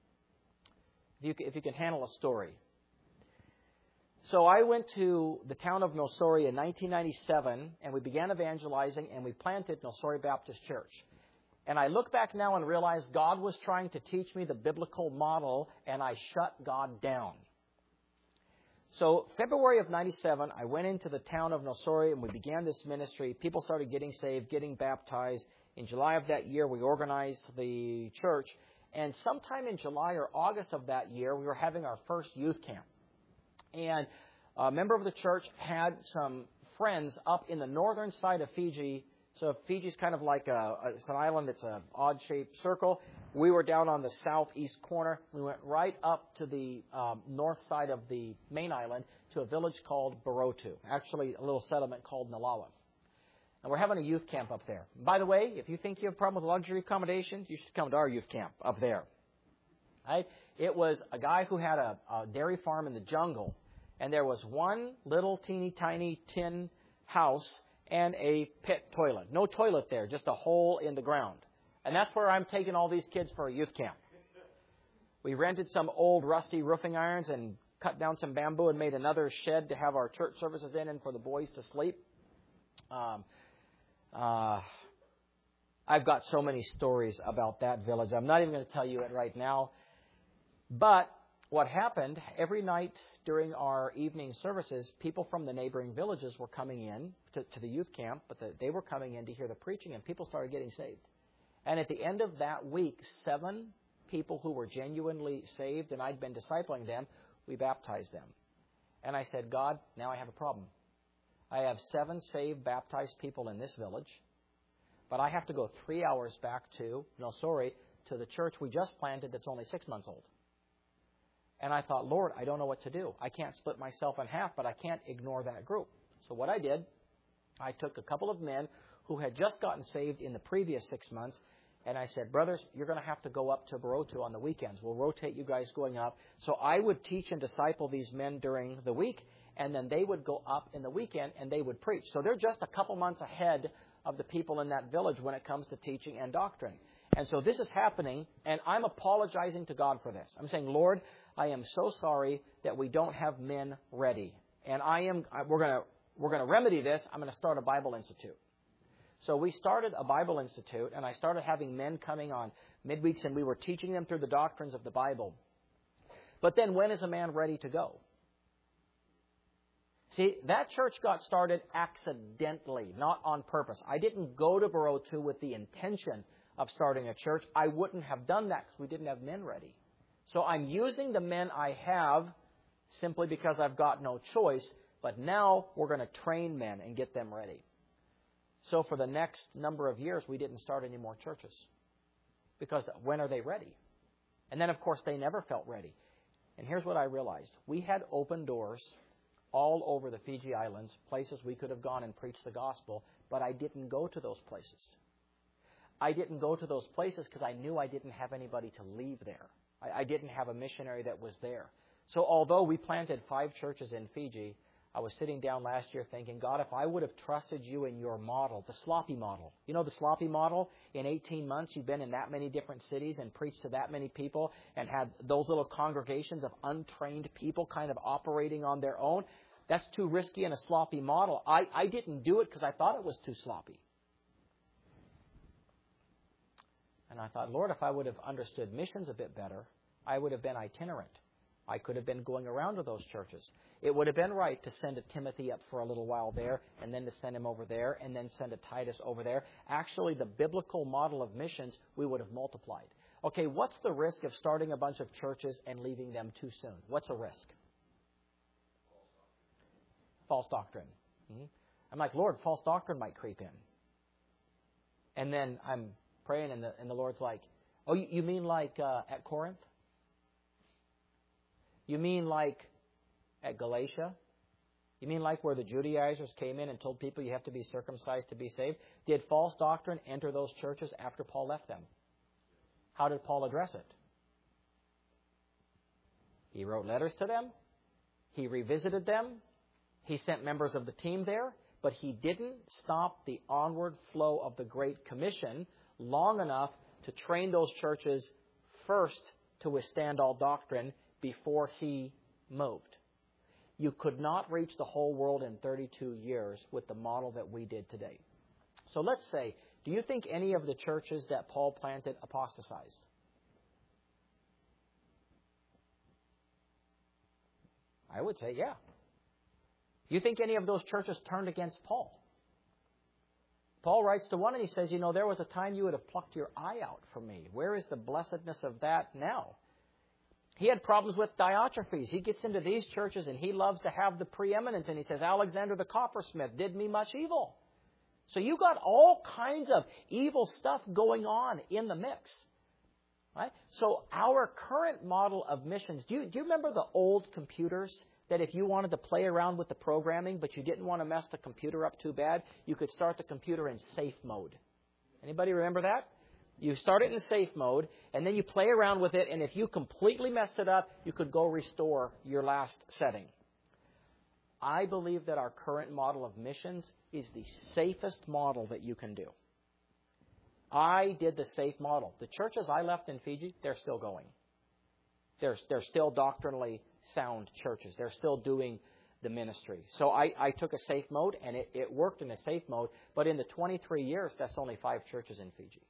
If you can handle a story. So I went to the town of Nosori in 1997, and we began evangelizing, and we planted Nosori Baptist Church. And I look back now and realize God was trying to teach me the biblical model, and I shut God down. So February of 97, I went into the town of Nosori, and we began this ministry. People started getting saved, getting baptized. In July of that year, we organized the church. And sometime in July or August of that year, we were having our first youth camp. And a member of the church had some friends up in the northern side of Fiji. So Fiji's kind of like it's an island that's an odd-shaped circle. We were down on the southeast corner. We went right up to the north side of the main island to a village called Barotu, actually a little settlement called Nalawa. And we're having a youth camp up there. By the way, if you think you have a problem with luxury accommodations, you should come to our youth camp up there. Right? It was a guy who had a dairy farm in the jungle, and there was one little teeny tiny tin house and a pit toilet. No toilet there, just a hole in the ground. And that's where I'm taking all these kids for a youth camp. We rented some old rusty roofing irons and cut down some bamboo and made another shed to have our church services in and for the boys to sleep. I've got so many stories about that village. I'm not even going to tell you it right now. But what happened, every night during our evening services, people from the neighboring villages were coming in to the youth camp, but they were coming in to hear the preaching, and people started getting saved. And at the end of that week, 7 people who were genuinely saved, and I'd been discipling them, we baptized them. And I said, God, now I have a problem. I have 7 saved, baptized people in this village, but I have to go 3 hours back to Nosori, to the church we just planted that's only 6 months old. And I thought, Lord, I don't know what to do. I can't split myself in half, but I can't ignore that group. So what I did, I took a couple of men who had just gotten saved in the previous 6 months, and I said, brothers, you're going to have to go up to Barotu on the weekends. We'll rotate you guys going up. So I would teach and disciple these men during the week, and then they would go up in the weekend and they would preach. So they're just a couple months ahead of the people in that village when it comes to teaching and doctrine. And so this is happening, and I'm apologizing to God for this. I'm saying, Lord, I am so sorry that we don't have men ready. And we're going to remedy this. I'm going to start a Bible Institute. So we started a Bible Institute, and I started having men coming on midweeks, and we were teaching them through the doctrines of the Bible. But then when is a man ready to go? See, that church got started accidentally, not on purpose. I didn't go to Barotu with the intention of starting a church. I wouldn't have done that because we didn't have men ready. So I'm using the men I have simply because I've got no choice. But now we're going to train men and get them ready. So for the next number of years, we didn't start any more churches. Because when are they ready? And then, of course, they never felt ready. And here's what I realized. We had open doors all over the Fiji Islands, places we could have gone and preached the gospel, but I didn't go to those places. I didn't go to those places because I knew I didn't have anybody to leave there. I didn't have a missionary that was there. So although we planted 5 churches in Fiji, I was sitting down last year thinking, God, if I would have trusted you in your model, the sloppy model. You know the sloppy model? In 18 months, you've been in that many different cities and preached to that many people and had those little congregations of untrained people kind of operating on their own. That's too risky in a sloppy model. I didn't do it because I thought it was too sloppy. And I thought, Lord, if I would have understood missions a bit better, I would have been itinerant. I could have been going around to those churches. It would have been right to send a Timothy up for a little while there, and then to send him over there, and then send a Titus over there. Actually, the biblical model of missions, we would have multiplied. Okay, what's the risk of starting a bunch of churches and leaving them too soon? What's a risk? False doctrine. I'm like, Lord, false doctrine might creep in. And then I'm praying, and the Lord's like, oh, you mean like at Corinth? You mean like at Galatia? You mean like where the Judaizers came in and told people you have to be circumcised to be saved? Did false doctrine enter those churches after Paul left them? How did Paul address it? He wrote letters to them. He revisited them. He sent members of the team there. But he didn't stop the onward flow of the Great Commission long enough to train those churches first to withstand all doctrine before he moved. You could not reach the whole world in 32 years with the model that we did today. So let's say, do you think any of the churches that Paul planted apostatized? I would say, yeah. Do you think any of those churches turned against Paul? Paul writes to one and he says, there was a time you would have plucked your eye out from me. Where is the blessedness of that now? He had problems with Diotrephes. He gets into these churches and he loves to have the preeminence. And he says, Alexander the coppersmith did me much evil. So you got all kinds of evil stuff going on in the mix. Right? So our current model of missions, do you remember the old computers that if you wanted to play around with the programming but you didn't want to mess the computer up too bad, you could start the computer in safe mode? Anybody remember that? You start it in safe mode, and then you play around with it, and if you completely messed it up, you could go restore your last setting. I believe that our current model of missions is the safest model that you can do. I did the safe model. The churches I left in Fiji, they're still going. They're still doctrinally sound churches. They're still doing the ministry. So I took a safe mode, and it worked in a safe mode, but in the 23 years, that's only 5 churches in Fiji.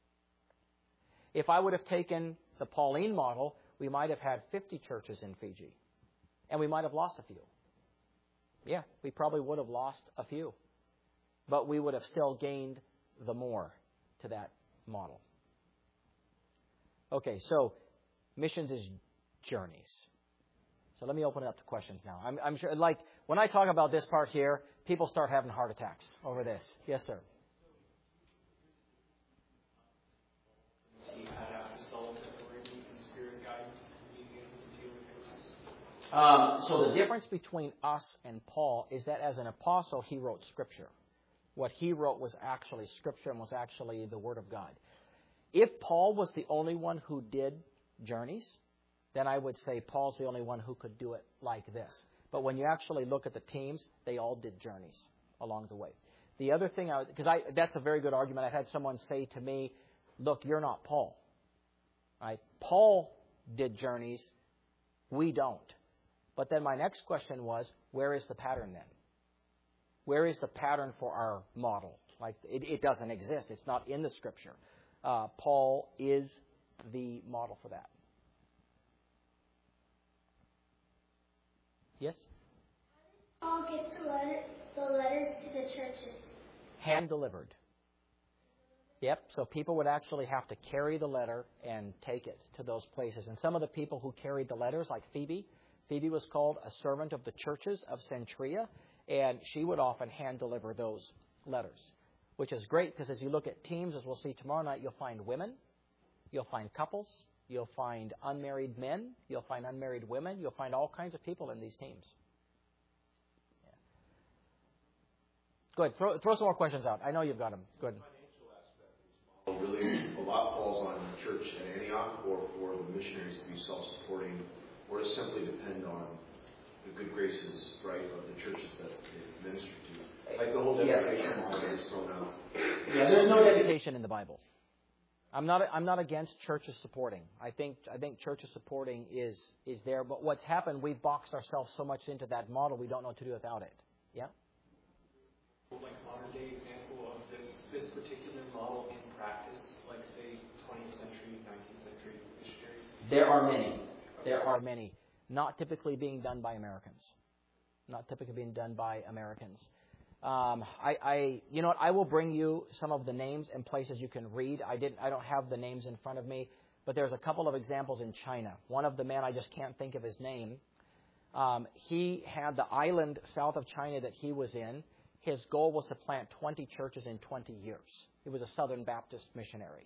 If I would have taken the Pauline model, we might have had 50 churches in Fiji. And we might have lost a few. Yeah, we probably would have lost a few. But we would have still gained the more to that model. Okay, so missions is journeys. So let me open it up to questions now. I'm sure, like, when I talk about this part here, people start having heart attacks over this. Yes, sir. So the difference between us and Paul is that as an apostle, he wrote Scripture. What he wrote was actually Scripture and was actually the Word of God. If Paul was the only one who did journeys, then I would say Paul's the only one who could do it like this. But when you actually look at the teams, they all did journeys along the way. The other thing, that's a very good argument. I've had someone say to me, look, you're not Paul. Right? Paul did journeys. We don't. But then my next question was, where is the pattern then? Where is the pattern for our model? Like, it doesn't exist. It's not in the Scripture. Paul is the model for that. Yes? Paul get the letters to the churches? Hand-delivered. Yep, so people would actually have to carry the letter and take it to those places. And some of the people who carried the letters, like Phoebe was called a servant of the churches of Centuria, and she would often hand-deliver those letters, which is great because as you look at teams, as we'll see tomorrow night, you'll find women, you'll find couples, you'll find unmarried men, you'll find unmarried women, you'll find all kinds of people in these teams. Yeah. Go ahead, throw some more questions out. I know you've got them. Go ahead. Really, a lot falls on the church at Antioch, or for the missionaries to be self-supporting, or to simply depend on the good graces, right, of the churches that they minister to. Like the whole dedication model is thrown out. Yeah, there's no dedication in the Bible. I'm not against churches supporting. I think churches supporting is there. But what's happened, we've boxed ourselves so much into that model, we don't know what to do without it. Yeah? Like a modern day example of this particular model in practice, like say 20th century, 19th century missionaries? There are many. There are many. Not typically being done by Americans. Not typically being done by Americans. You know what? I will bring you some of the names and places you can read. I don't have the names in front of me, but there's a couple of examples in China. One of the men, I just can't think of his name. He had the island south of China that he was in. His goal was to plant 20 churches in 20 years. He was a Southern Baptist missionary.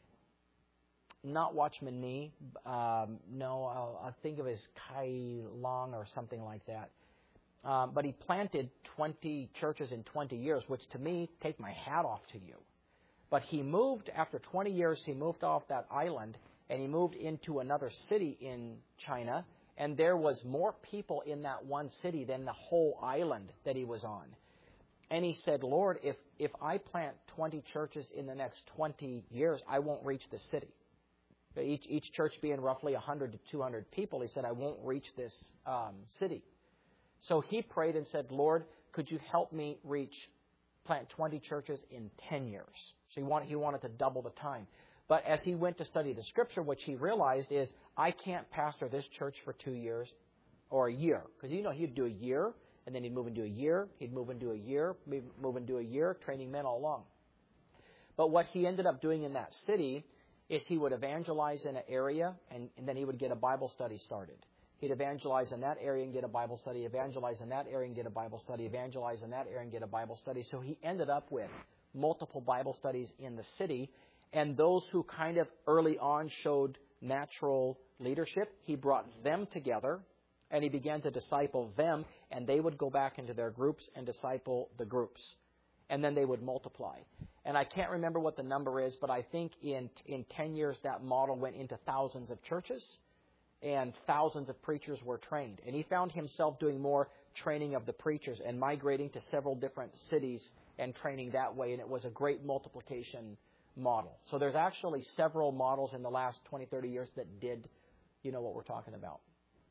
Not Watchman Nee. No, I'll think of his Kai Long or something like that. But he planted 20 churches in 20 years, which to me, take my hat off to you. But he moved, after 20 years, he moved off that island, and he moved into another city in China, and there was more people in that one city than the whole island that he was on. And he said, Lord, if I plant 20 churches in the next 20 years, I won't reach the city. Each church being roughly 100 to 200 people, he said, I won't reach this city. So he prayed and said, Lord, could you help me plant 20 churches in 10 years? So he wanted to double the time. But as he went to study the Scripture, what he realized is, I can't pastor this church for 2 years or a year. Because, he'd do a year, and then he'd move into a year, he'd move into a year, move into a year, training men all along. But what he ended up doing in that city is he would evangelize in an area, and then he would get a Bible study started. He'd evangelize in that area and get a Bible study, evangelize in that area and get a Bible study, evangelize in that area and get a Bible study. So he ended up with multiple Bible studies in the city. And those who kind of early on showed natural leadership, he brought them together and he began to disciple them. And they would go back into their groups and disciple the groups. And then they would multiply. And I can't remember what the number is, but I think in 10 years that model went into thousands of churches. And thousands of preachers were trained. And he found himself doing more training of the preachers and migrating to several different cities and training that way. And it was a great multiplication model. So there's actually several models in the last 20, 30 years that did, what we're talking about.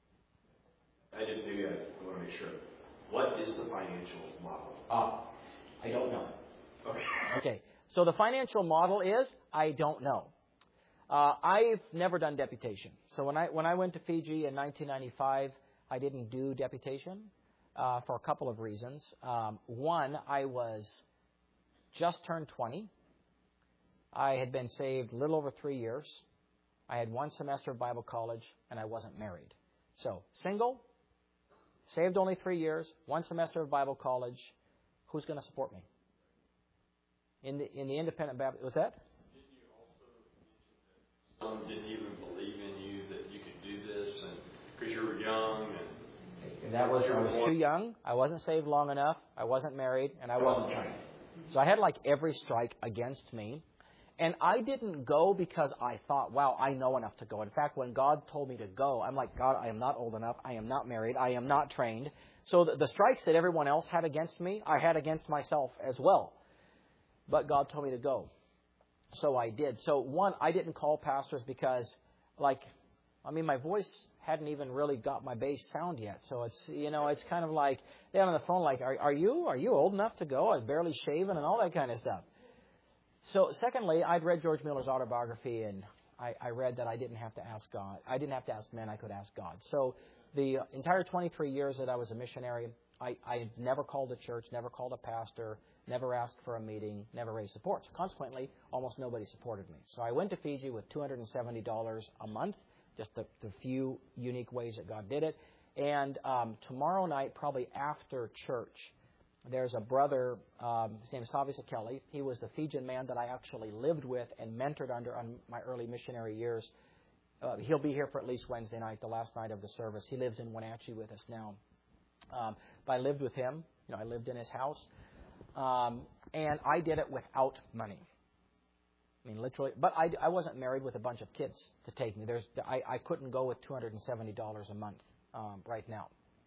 I want to make sure. What is the financial model? I don't know. Okay. So the financial model is, I don't know. I've never done deputation. So when I went to Fiji in 1995, I didn't do deputation for a couple of reasons. One, I was just turned 20. I had been saved a little over 3 years. I had 1 semester of Bible college, and I wasn't married. So single, saved only 3 years, 1 semester of Bible college. Who's going to support me? In the independent Baptist, was that? Some didn't even believe in you that you could do this, and because you were young. I was too young. I wasn't saved long enough. I wasn't married, and I wasn't trained. So I had every strike against me. And I didn't go because I thought, wow, I know enough to go. In fact, when God told me to go, I'm like, God, I am not old enough. I am not married. I am not trained. So the strikes that everyone else had against me, I had against myself as well. But God told me to go. So I did. So one, I didn't call pastors because, my voice hadn't even really got my bass sound yet. So it's kind of like, they're on the phone are you old enough to go? I was barely shaven and all that kind of stuff. So secondly, I'd read George Mueller's autobiography, and I read that I didn't have to ask God. I didn't have to ask men, I could ask God. So the entire 23 years that I was a missionary, I never called a church, never called a pastor, never asked for a meeting, never raised support. So consequently, almost nobody supported me. So I went to Fiji with $270 a month, just the few unique ways that God did it. And tomorrow night, probably after church, there's a brother, his name is Savi Sakeli. He was the Fijian man that I actually lived with and mentored under on my early missionary years. He'll be here for at least Wednesday night, the last night of the service. He lives in Wenatchee with us now. But I lived with him. I lived in his house. And I did it without money. Literally. But I wasn't married with a bunch of kids to take me. I couldn't go with $270 a month right now.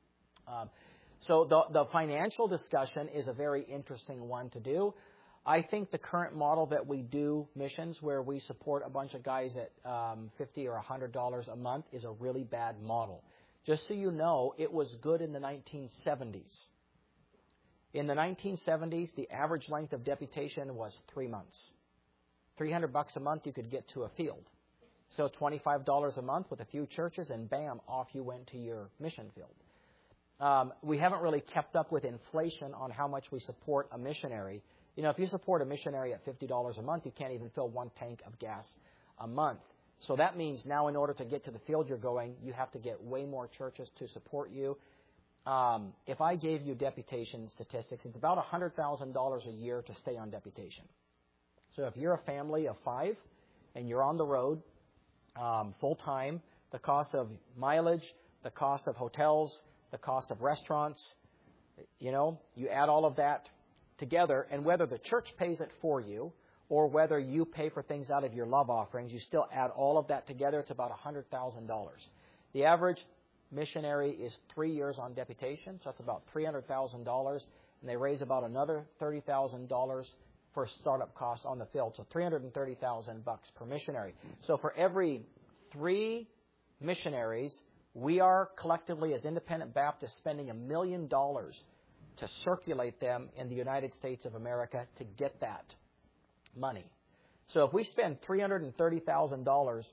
So the financial discussion is a very interesting one to do. I think the current model that we do missions, where we support a bunch of guys at $50 or $100 a month, is a really bad model. Just so you know, it was good in the 1970s. In the 1970s, the average length of deputation was 3 months. $300 a month, you could get to a field. So $25 a month with a few churches, and bam, off you went to your mission field. We haven't really kept up with inflation on how much we support a missionary. You know, if you support a missionary at $50 a month, you can't even fill 1 tank of gas a month. So that means now in order to get to the field you're going, you have to get way more churches to support you. If I gave you deputation statistics, it's about $100,000 a year to stay on deputation. So if you're a family of 5 and you're on the road full-time, the cost of mileage, the cost of hotels, the cost of restaurants, you know, you add all of that together, and whether the church pays it for you or whether you pay for things out of your love offerings, you still add all of that together, it's about $100,000. The average missionary is 3 years on deputation, so that's about $300,000, and they raise about another $30,000 for startup costs on the field, so $330,000 per missionary. So for every 3 missionaries, we are collectively as Independent Baptists spending $1 million to circulate them in the United States of America to get that money. So if we spend $330,000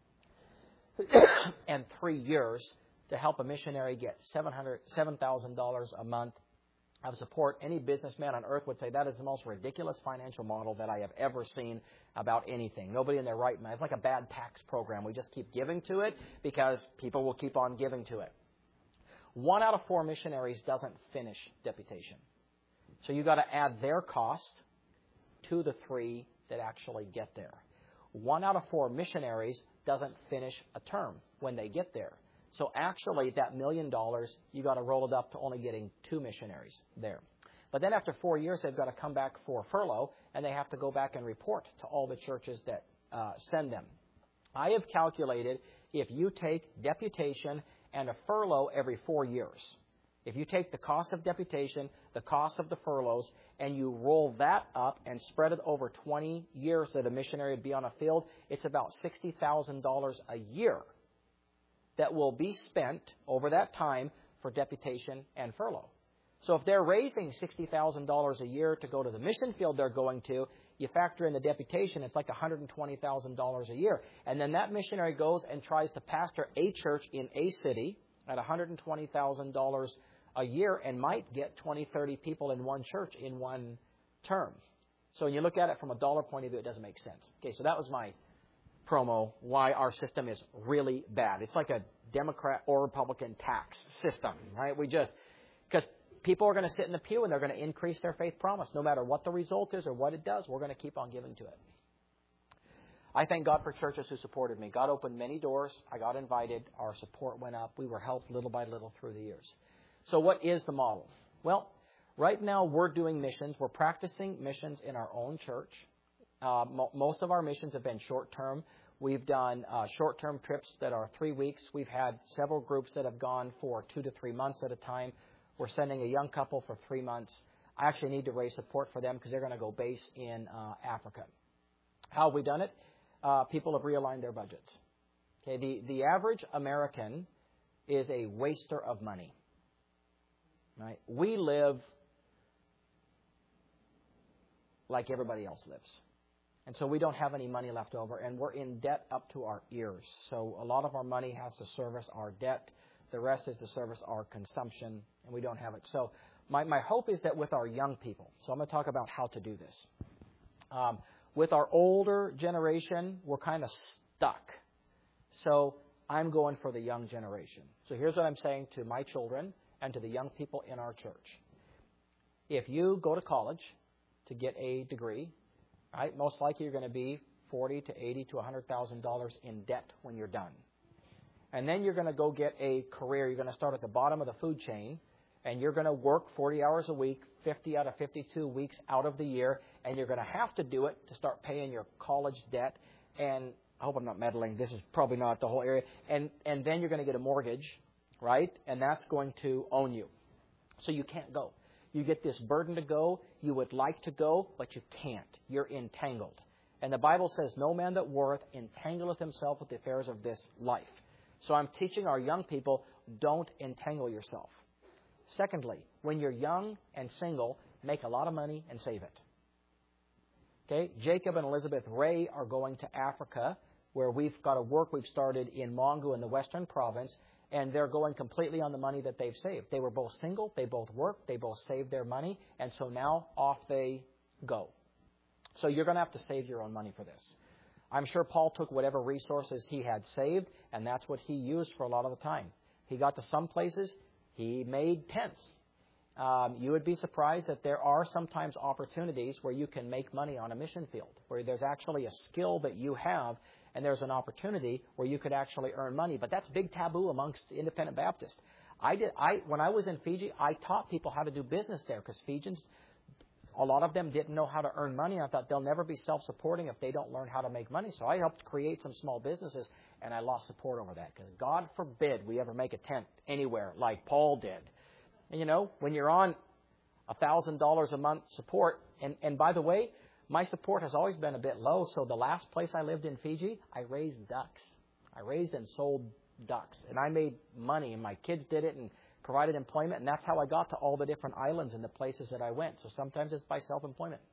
and 3 years to help a missionary get $7,000 a month of support, any businessman on earth would say that is the most ridiculous financial model that I have ever seen about anything. Nobody in their right mind. It's like a bad tax program. We just keep giving to it because people will keep on giving to it. 1 out of 4 missionaries doesn't finish deputation. So you've got to add their cost to the 3 that actually get there. 1 out of 4 missionaries doesn't finish a term when they get there. So actually, that $1 million, you got to roll it up to only getting 2 missionaries there. But then after 4 years, they've got to come back for furlough, and they have to go back and report to all the churches that send them. I have calculated if you take deputation and a furlough every 4 years, if you take the cost of deputation, the cost of the furloughs, and you roll that up and spread it over 20 years that a missionary would be on a field, it's about $60,000 a year that will be spent over that time for deputation and furlough. So if they're raising $60,000 a year to go to the mission field they're going to, you factor in the deputation, it's like $120,000 a year. And then that missionary goes and tries to pastor a church in a city at $120,000 a year and might get 20, 30 people in one church in one term. So when you look at it from a dollar point of view, it doesn't make sense. Okay, so that was my promo, why our system is really bad. It's like a Democrat or Republican tax system, right? Because people are going to sit in the pew and they're going to increase their faith promise. No matter what the result is or what it does, we're going to keep on giving to it. I thank God for churches who supported me. God opened many doors. I got invited. Our support went up. We were helped little by little through the years. So what is the model? Well, right now we're doing missions. We're practicing missions in our own church. Most of our missions have been short-term. We've done short-term trips that are 3 weeks. We've had several groups that have gone for 2 to 3 months at a time. We're sending a young couple for 3 months. I actually need to raise support for them because they're going to go base in Africa. How have we done it? People have realigned their budgets. Okay, the average American is a waster of money. Right? We live like everybody else lives. And so we don't have any money left over, and we're in debt up to our ears. So a lot of our money has to service our debt. The rest is to service our consumption, and we don't have it. So my hope is that with our young people, so I'm going to talk about how to do this. With our older generation, we're kind of stuck. So I'm going for the young generation. So here's what I'm saying to my children and to the young people in our church. If you go to college to get a degree, right, most likely you're going to be $40,000 to $80,000 to $100,000 in debt when you're done. And then you're going to go get a career. You're going to start at the bottom of the food chain, and you're going to work 40 hours a week, 50 out of 52 weeks out of the year, and you're going to have to do it to start paying your college debt. And I hope I'm not meddling. This is probably not the whole area. And then you're going to get a mortgage right? And that's going to own you. So you can't go. You get this burden to go. You would like to go, but you can't. You're entangled. And the Bible says, no man that warreth entangleth himself with the affairs of this life. So I'm teaching our young people, don't entangle yourself. Secondly, when you're young and single, make a lot of money and save it. Okay? Jacob and Elizabeth Ray are going to Africa, where we've got a work we've started in Mongu in the Western Province, and they're going completely on the money that they've saved. They were both single, they both worked, they both saved their money, and so now off they go. So you're going to have to save your own money for this. I'm sure Paul took whatever resources he had saved, and that's what he used for a lot of the time. He got to some places, he made tents. You would be surprised that there are sometimes opportunities where you can make money on a mission field, where there's actually a skill that you have, and there's an opportunity where you could actually earn money. But that's big taboo amongst independent Baptists. When I was in Fiji, I taught people how to do business there, because Fijians, a lot of them didn't know how to earn money. I thought they'll never be self-supporting if they don't learn how to make money. So I helped create some small businesses, and I lost support over that, because God forbid we ever make a tent anywhere like Paul did. And you know, when you're on $1,000 a month support, and by the way, my support has always been a bit low, so the last place I lived in Fiji, I raised ducks. I raised and sold ducks, and I made money, and my kids did it and provided employment, and that's how I got to all the different islands and the places that I went. So sometimes it's by self-employment.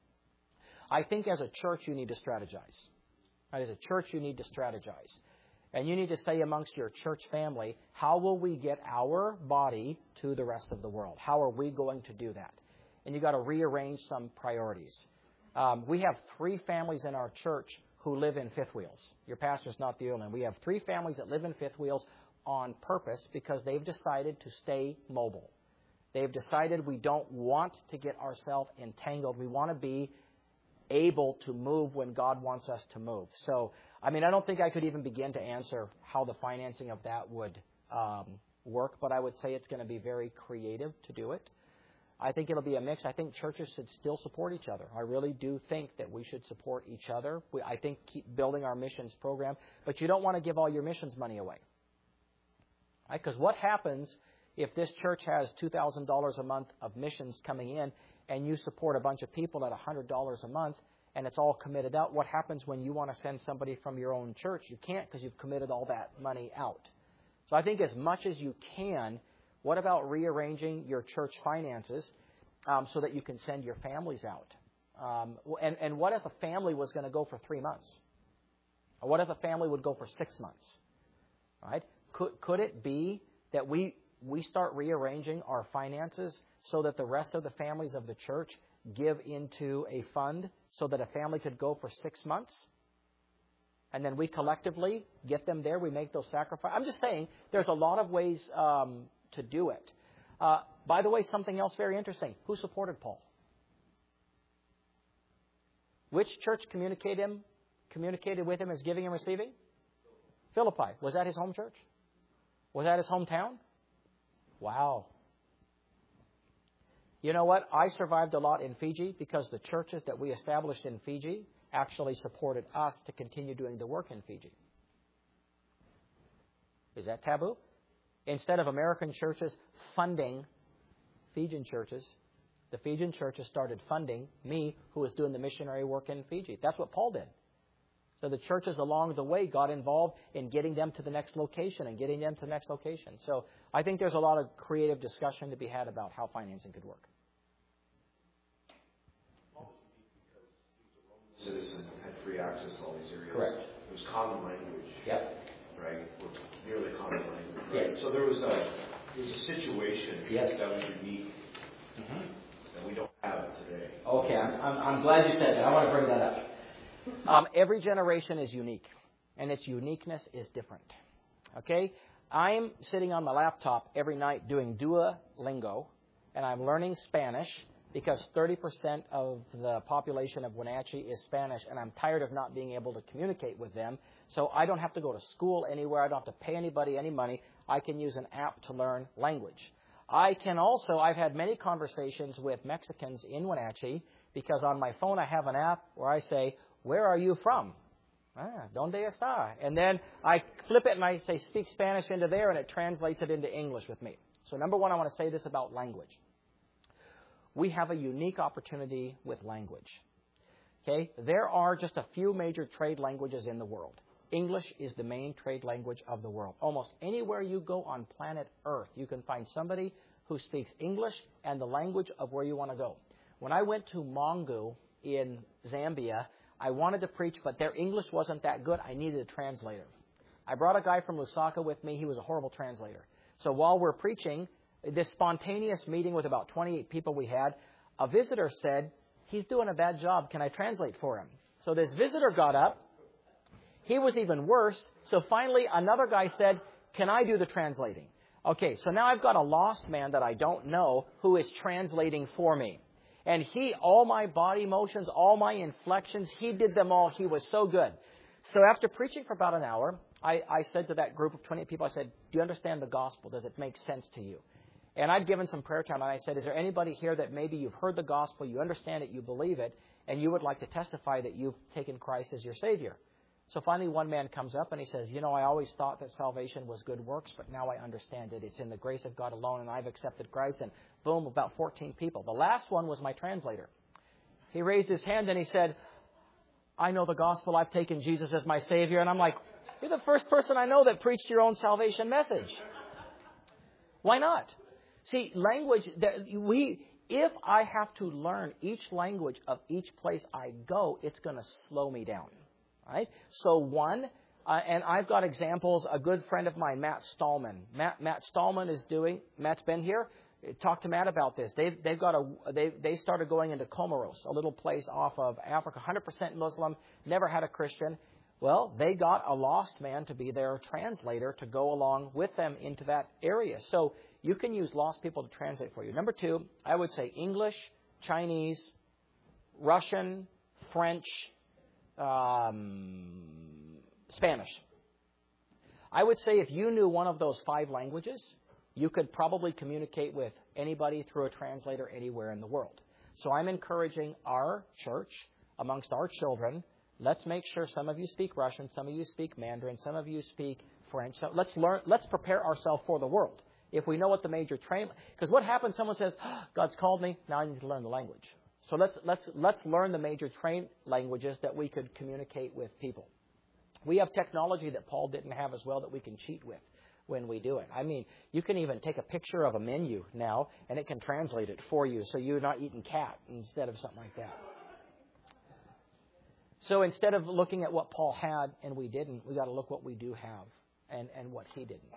I think as a church you need to strategize. As a church you need to strategize. And you need to say amongst your church family, how will we get our body to the rest of the world? How are we going to do that? And you've got to rearrange some priorities. We have 3 families in our church who live in fifth wheels. Your pastor's not the only one. We have 3 families that live in fifth wheels on purpose because they've decided to stay mobile. They've decided we don't want to get ourselves entangled. We want to be able to move when God wants us to move. So, I don't think I could even begin to answer how the financing of that would work, but I would say it's going to be very creative to do it. I think it'll be a mix. I think churches should still support each other. I really do think that we should support each other. I think keep building our missions program, but you don't want to give all your missions money away. Right? Because what happens if this church has $2,000 a month of missions coming in and you support a bunch of people at $100 a month and it's all committed out? What happens when you want to send somebody from your own church? You can't, because you've committed all that money out. So I think as much as you can, what about rearranging your church finances so that you can send your families out? And what if a family was going to go for 3 months? Or what if a family would go for 6 months? Right? Could it be that we start rearranging our finances so that the rest of the families of the church give into a fund so that a family could go for 6 months? And then we collectively get them there. We make those sacrifices. I'm just saying there's a lot of ways to do it. By the way, something else very interesting. Who supported Paul? Which church communicated with him as giving and receiving? Philippi. Was that his home church? Was that his hometown? Wow. You know what? I survived a lot in Fiji because the churches that we established in Fiji actually supported us to continue doing the work in Fiji. Is that taboo? Instead of American churches funding Fijian churches, the Fijian churches started funding me, who was doing the missionary work in Fiji. That's what Paul did. So the churches along the way got involved in getting them to the next location and getting them to the next location. So I think there's a lot of creative discussion to be had about how financing could work. Citizen had free access to all these areas. Correct. It was common language. Yep. Right? Or nearly common language. Right? Yes. So there was a situation Yes. that was unique that we don't have today. Okay, I'm glad you said that. I want to bring that up. Every generation is unique, and its uniqueness is different. Okay? I'm sitting on my laptop every night doing Duolingo, and I'm learning Spanish because 30% of the population of Wenatchee is Spanish, and I'm tired of not being able to communicate with them. So I don't have to go to school anywhere. I don't have to pay anybody any money. I can use an app to learn language. I've had many conversations with Mexicans in Wenatchee because on my phone I have an app where I say, "Where are you from?" Donde está? And then I flip it and I say speak Spanish into there, and it translates it into English with me. So number one, I want to say this about language. We have a unique opportunity with language. Okay? There are just a few major trade languages in the world. English is the main trade language of the world. Almost anywhere you go on planet Earth, you can find somebody who speaks English and the language of where you want to go. When I went to Mongu in Zambia, I wanted to preach, but their English wasn't that good. I needed a translator. I brought a guy from Lusaka with me. He was a horrible translator. So while we're preaching, this spontaneous meeting with about 28 people we had, a visitor said, he's doing a bad job. Can I translate for him? So this visitor got up. He was even worse. So finally, another guy said, can I do the translating? Okay, so now I've got a lost man that I don't know who is translating for me. And all my body motions, all my inflections, he did them all. He was so good. So after preaching for about an hour, I said to that group of 28 people, I said, do you understand the gospel? Does it make sense to you? And I'd given some prayer time, and I said, is there anybody here that maybe you've heard the gospel, you understand it, you believe it, and you would like to testify that you've taken Christ as your Savior? So finally one man comes up and he says, I always thought that salvation was good works, but now I understand it. It's in the grace of God alone, and I've accepted Christ. And boom, about 14 people. The last one was my translator. He raised his hand and he said, I know the gospel. I've taken Jesus as my Savior. And I'm like, you're the first person I know that preached your own salvation message. Why not? See, language, if I have to learn each language of each place I go, it's going to slow me down. Right? So and I've got examples. A good friend of mine, Matt Stallman. Matt Stallman Matt's been here. Talk to Matt about this. They started going into Comoros, a little place off of Africa, 100% Muslim, never had a Christian. Well, they got a lost man to be their translator to go along with them into that area. So you can use lost people to translate for you. Number two, I would say English, Chinese, Russian, French, Spanish. I would say if you knew one of those 5 languages, you could probably communicate with anybody through a translator anywhere in the world. So I'm encouraging our church, amongst our children, let's make sure some of you speak Russian, some of you speak Mandarin, some of you speak French. So let's prepare ourselves for the world. If we know what the major because what happens, someone says, God's called me, now I need to learn the language. So let's learn the major languages that we could communicate with people. We have technology that Paul didn't have as well that we can cheat with when we do it. I mean, you can even take a picture of a menu now, and it can translate it for you, so you're not eating cat instead of something like that. So instead of looking at what Paul had and we didn't, we got to look what we do have and what he didn't.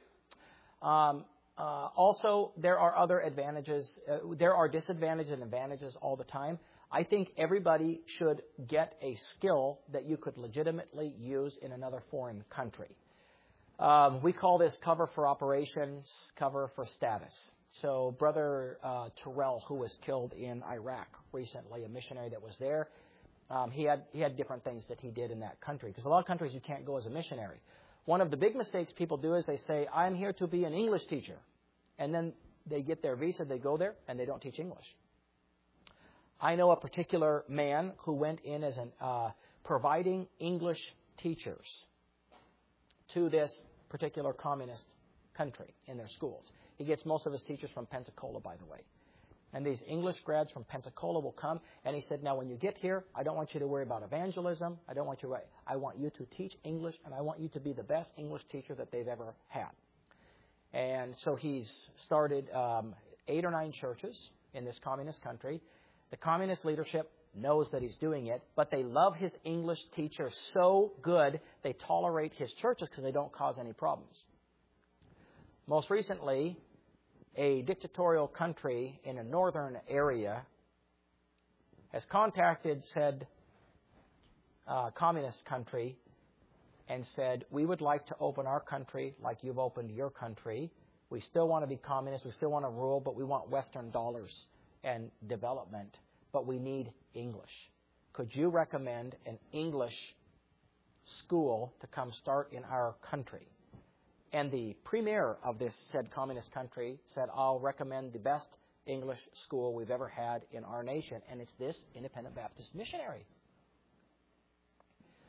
Also, there are other advantages. There are disadvantages and advantages all the time. I think everybody should get a skill that you could legitimately use in another foreign country. We call this cover for operations, cover for status. So Brother Terrell, who was killed in Iraq recently, a missionary that was there, he had different things that he did in that country. Because a lot of countries you can't go as a missionary. One of the big mistakes people do is they say, I'm here to be an English teacher. And then they get their visa, they go there, and they don't teach English. I know a particular man who went in as providing English teachers to this particular communist country in their schools. He gets most of his teachers from Pensacola, by the way. And these English grads from Pensacola will come, and he said, now when you get here, I don't want you to worry about evangelism. I want you to teach English, and I want you to be the best English teacher that they've ever had. And so he's started 8 or 9 churches in this communist country. The communist leadership knows that he's doing it, but they love his English teacher so good, they tolerate his churches because they don't cause any problems. Most recently, a dictatorial country in a northern area has contacted said communist country and said, we would like to open our country like you've opened your country. We still want to be communist. We still want to rule, but we want Western dollars and development. But we need English. Could you recommend an English school to come start in our country? And the premier of this said communist country said, I'll recommend the best English school we've ever had in our nation. And it's this Independent Baptist missionary.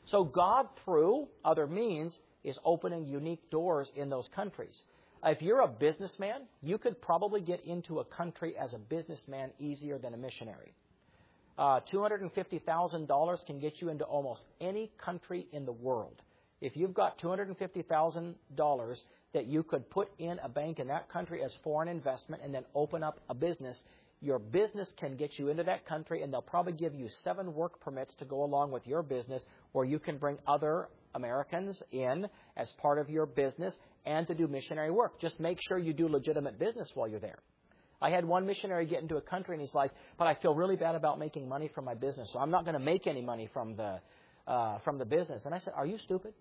So God, through other means, is opening unique doors in those countries. If you're a businessman, you could probably get into a country as a businessman easier than a missionary. $250,000 can get you into almost any country in the world. If you've got $250,000 that you could put in a bank in that country as foreign investment and then open up a business, your business can get you into that country, and they'll probably give you 7 work permits to go along with your business, where you can bring other Americans in as part of your business and to do missionary work. Just make sure you do legitimate business while you're there. I had one missionary get into a country, and he's like, but I feel really bad about making money from my business, so I'm not going to make any money from the business. And I said, are you stupid?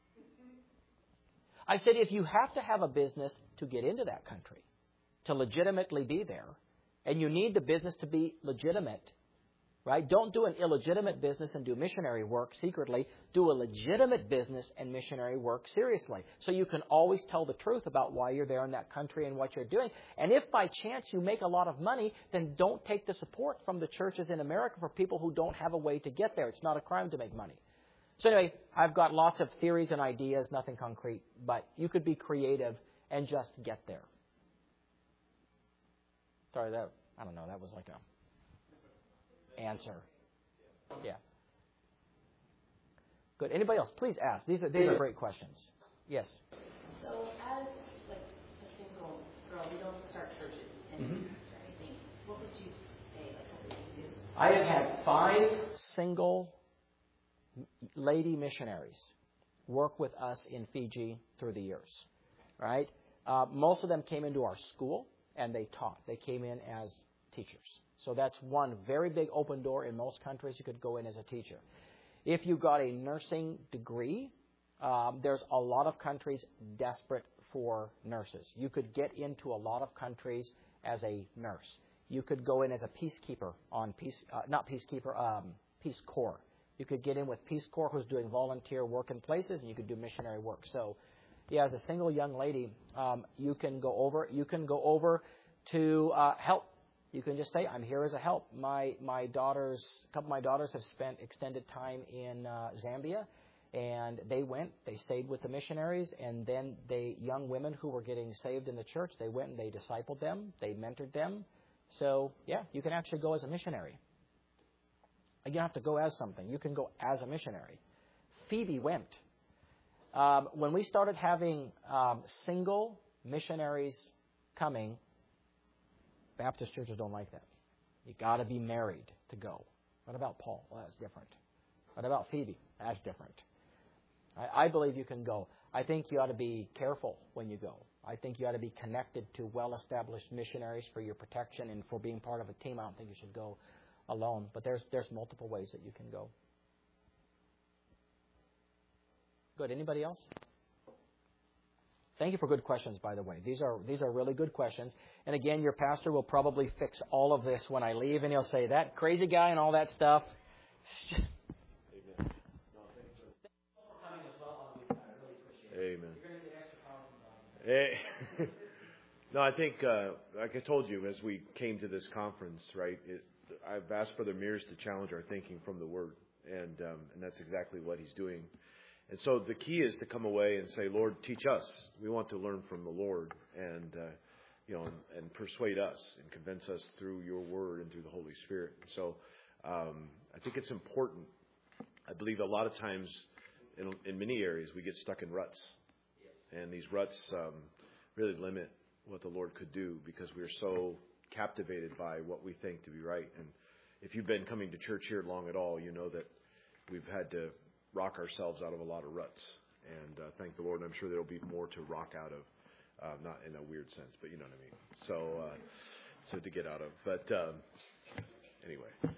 I said, if you have to have a business to get into that country, to legitimately be there, and you need the business to be legitimate, right? Don't do an illegitimate business and do missionary work secretly. Do a legitimate business and missionary work seriously. So you can always tell the truth about why you're there in that country and what you're doing. And if by chance you make a lot of money, then don't take the support from the churches in America for people who don't have a way to get there. It's not a crime to make money. So anyway, I've got lots of theories and ideas, nothing concrete, but you could be creative and just get there. Sorry, I don't know, that was like a answer. Yeah. Good. Anybody else? Please ask. These are great questions. Yes. So as like a single girl, we don't start churches and or anything. What would you say? Like, what would you do? I have had 5 single lady missionaries work with us in Fiji through the years. Right? Most of them came into our school and they taught. They came in as teachers. So that's one very big open door in most countries. You could go in as a teacher. If you got a nursing degree, there's a lot of countries desperate for nurses. You could get into a lot of countries as a nurse. You could go in as a peacekeeper on Peace Corps. You could get in with Peace Corps, who's doing volunteer work in places, and you could do missionary work. So, yeah, as a single young lady, you can go over. You can go over to help. You can just say, "I'm here as a help." A couple of my daughters have spent extended time in Zambia, and they stayed with the missionaries, and then young women who were getting saved in the church, they went and they discipled them, they mentored them. So, yeah, you can actually go as a missionary. You don't have to go as something. You can go as a missionary. Phoebe went. When we started having single missionaries coming, Baptist churches don't like that. You got to be married to go. What about Paul? Well, that's different. What about Phoebe? That's different. I believe you can go. I think you ought to be careful when you go. I think you ought to be connected to well-established missionaries for your protection and for being part of a team. I don't think you should go alone. But there's multiple ways that you can go. Good. Anybody else? Thank you for good questions, by the way. These are really good questions. And again, your pastor will probably fix all of this when I leave, and he'll say, that crazy guy and all that stuff. Amen. Hey. No, I think, like I told you, as we came to this conference, right, I've asked Brother Mears to challenge our thinking from the Word, and that's exactly what he's doing. And so the key is to come away and say, Lord, teach us. We want to learn from the Lord, and and persuade us and convince us through your Word and through the Holy Spirit. So I think it's important. I believe a lot of times in many areas we get stuck in ruts, and these ruts really limit what the Lord could do because we're so captivated by what we think to be right. And if you've been coming to church here long at all, you know that we've had to rock ourselves out of a lot of ruts. And thank the Lord. I'm sure there'll be more to rock out of, not in a weird sense, but you know what I mean. So to get out of. But anyway.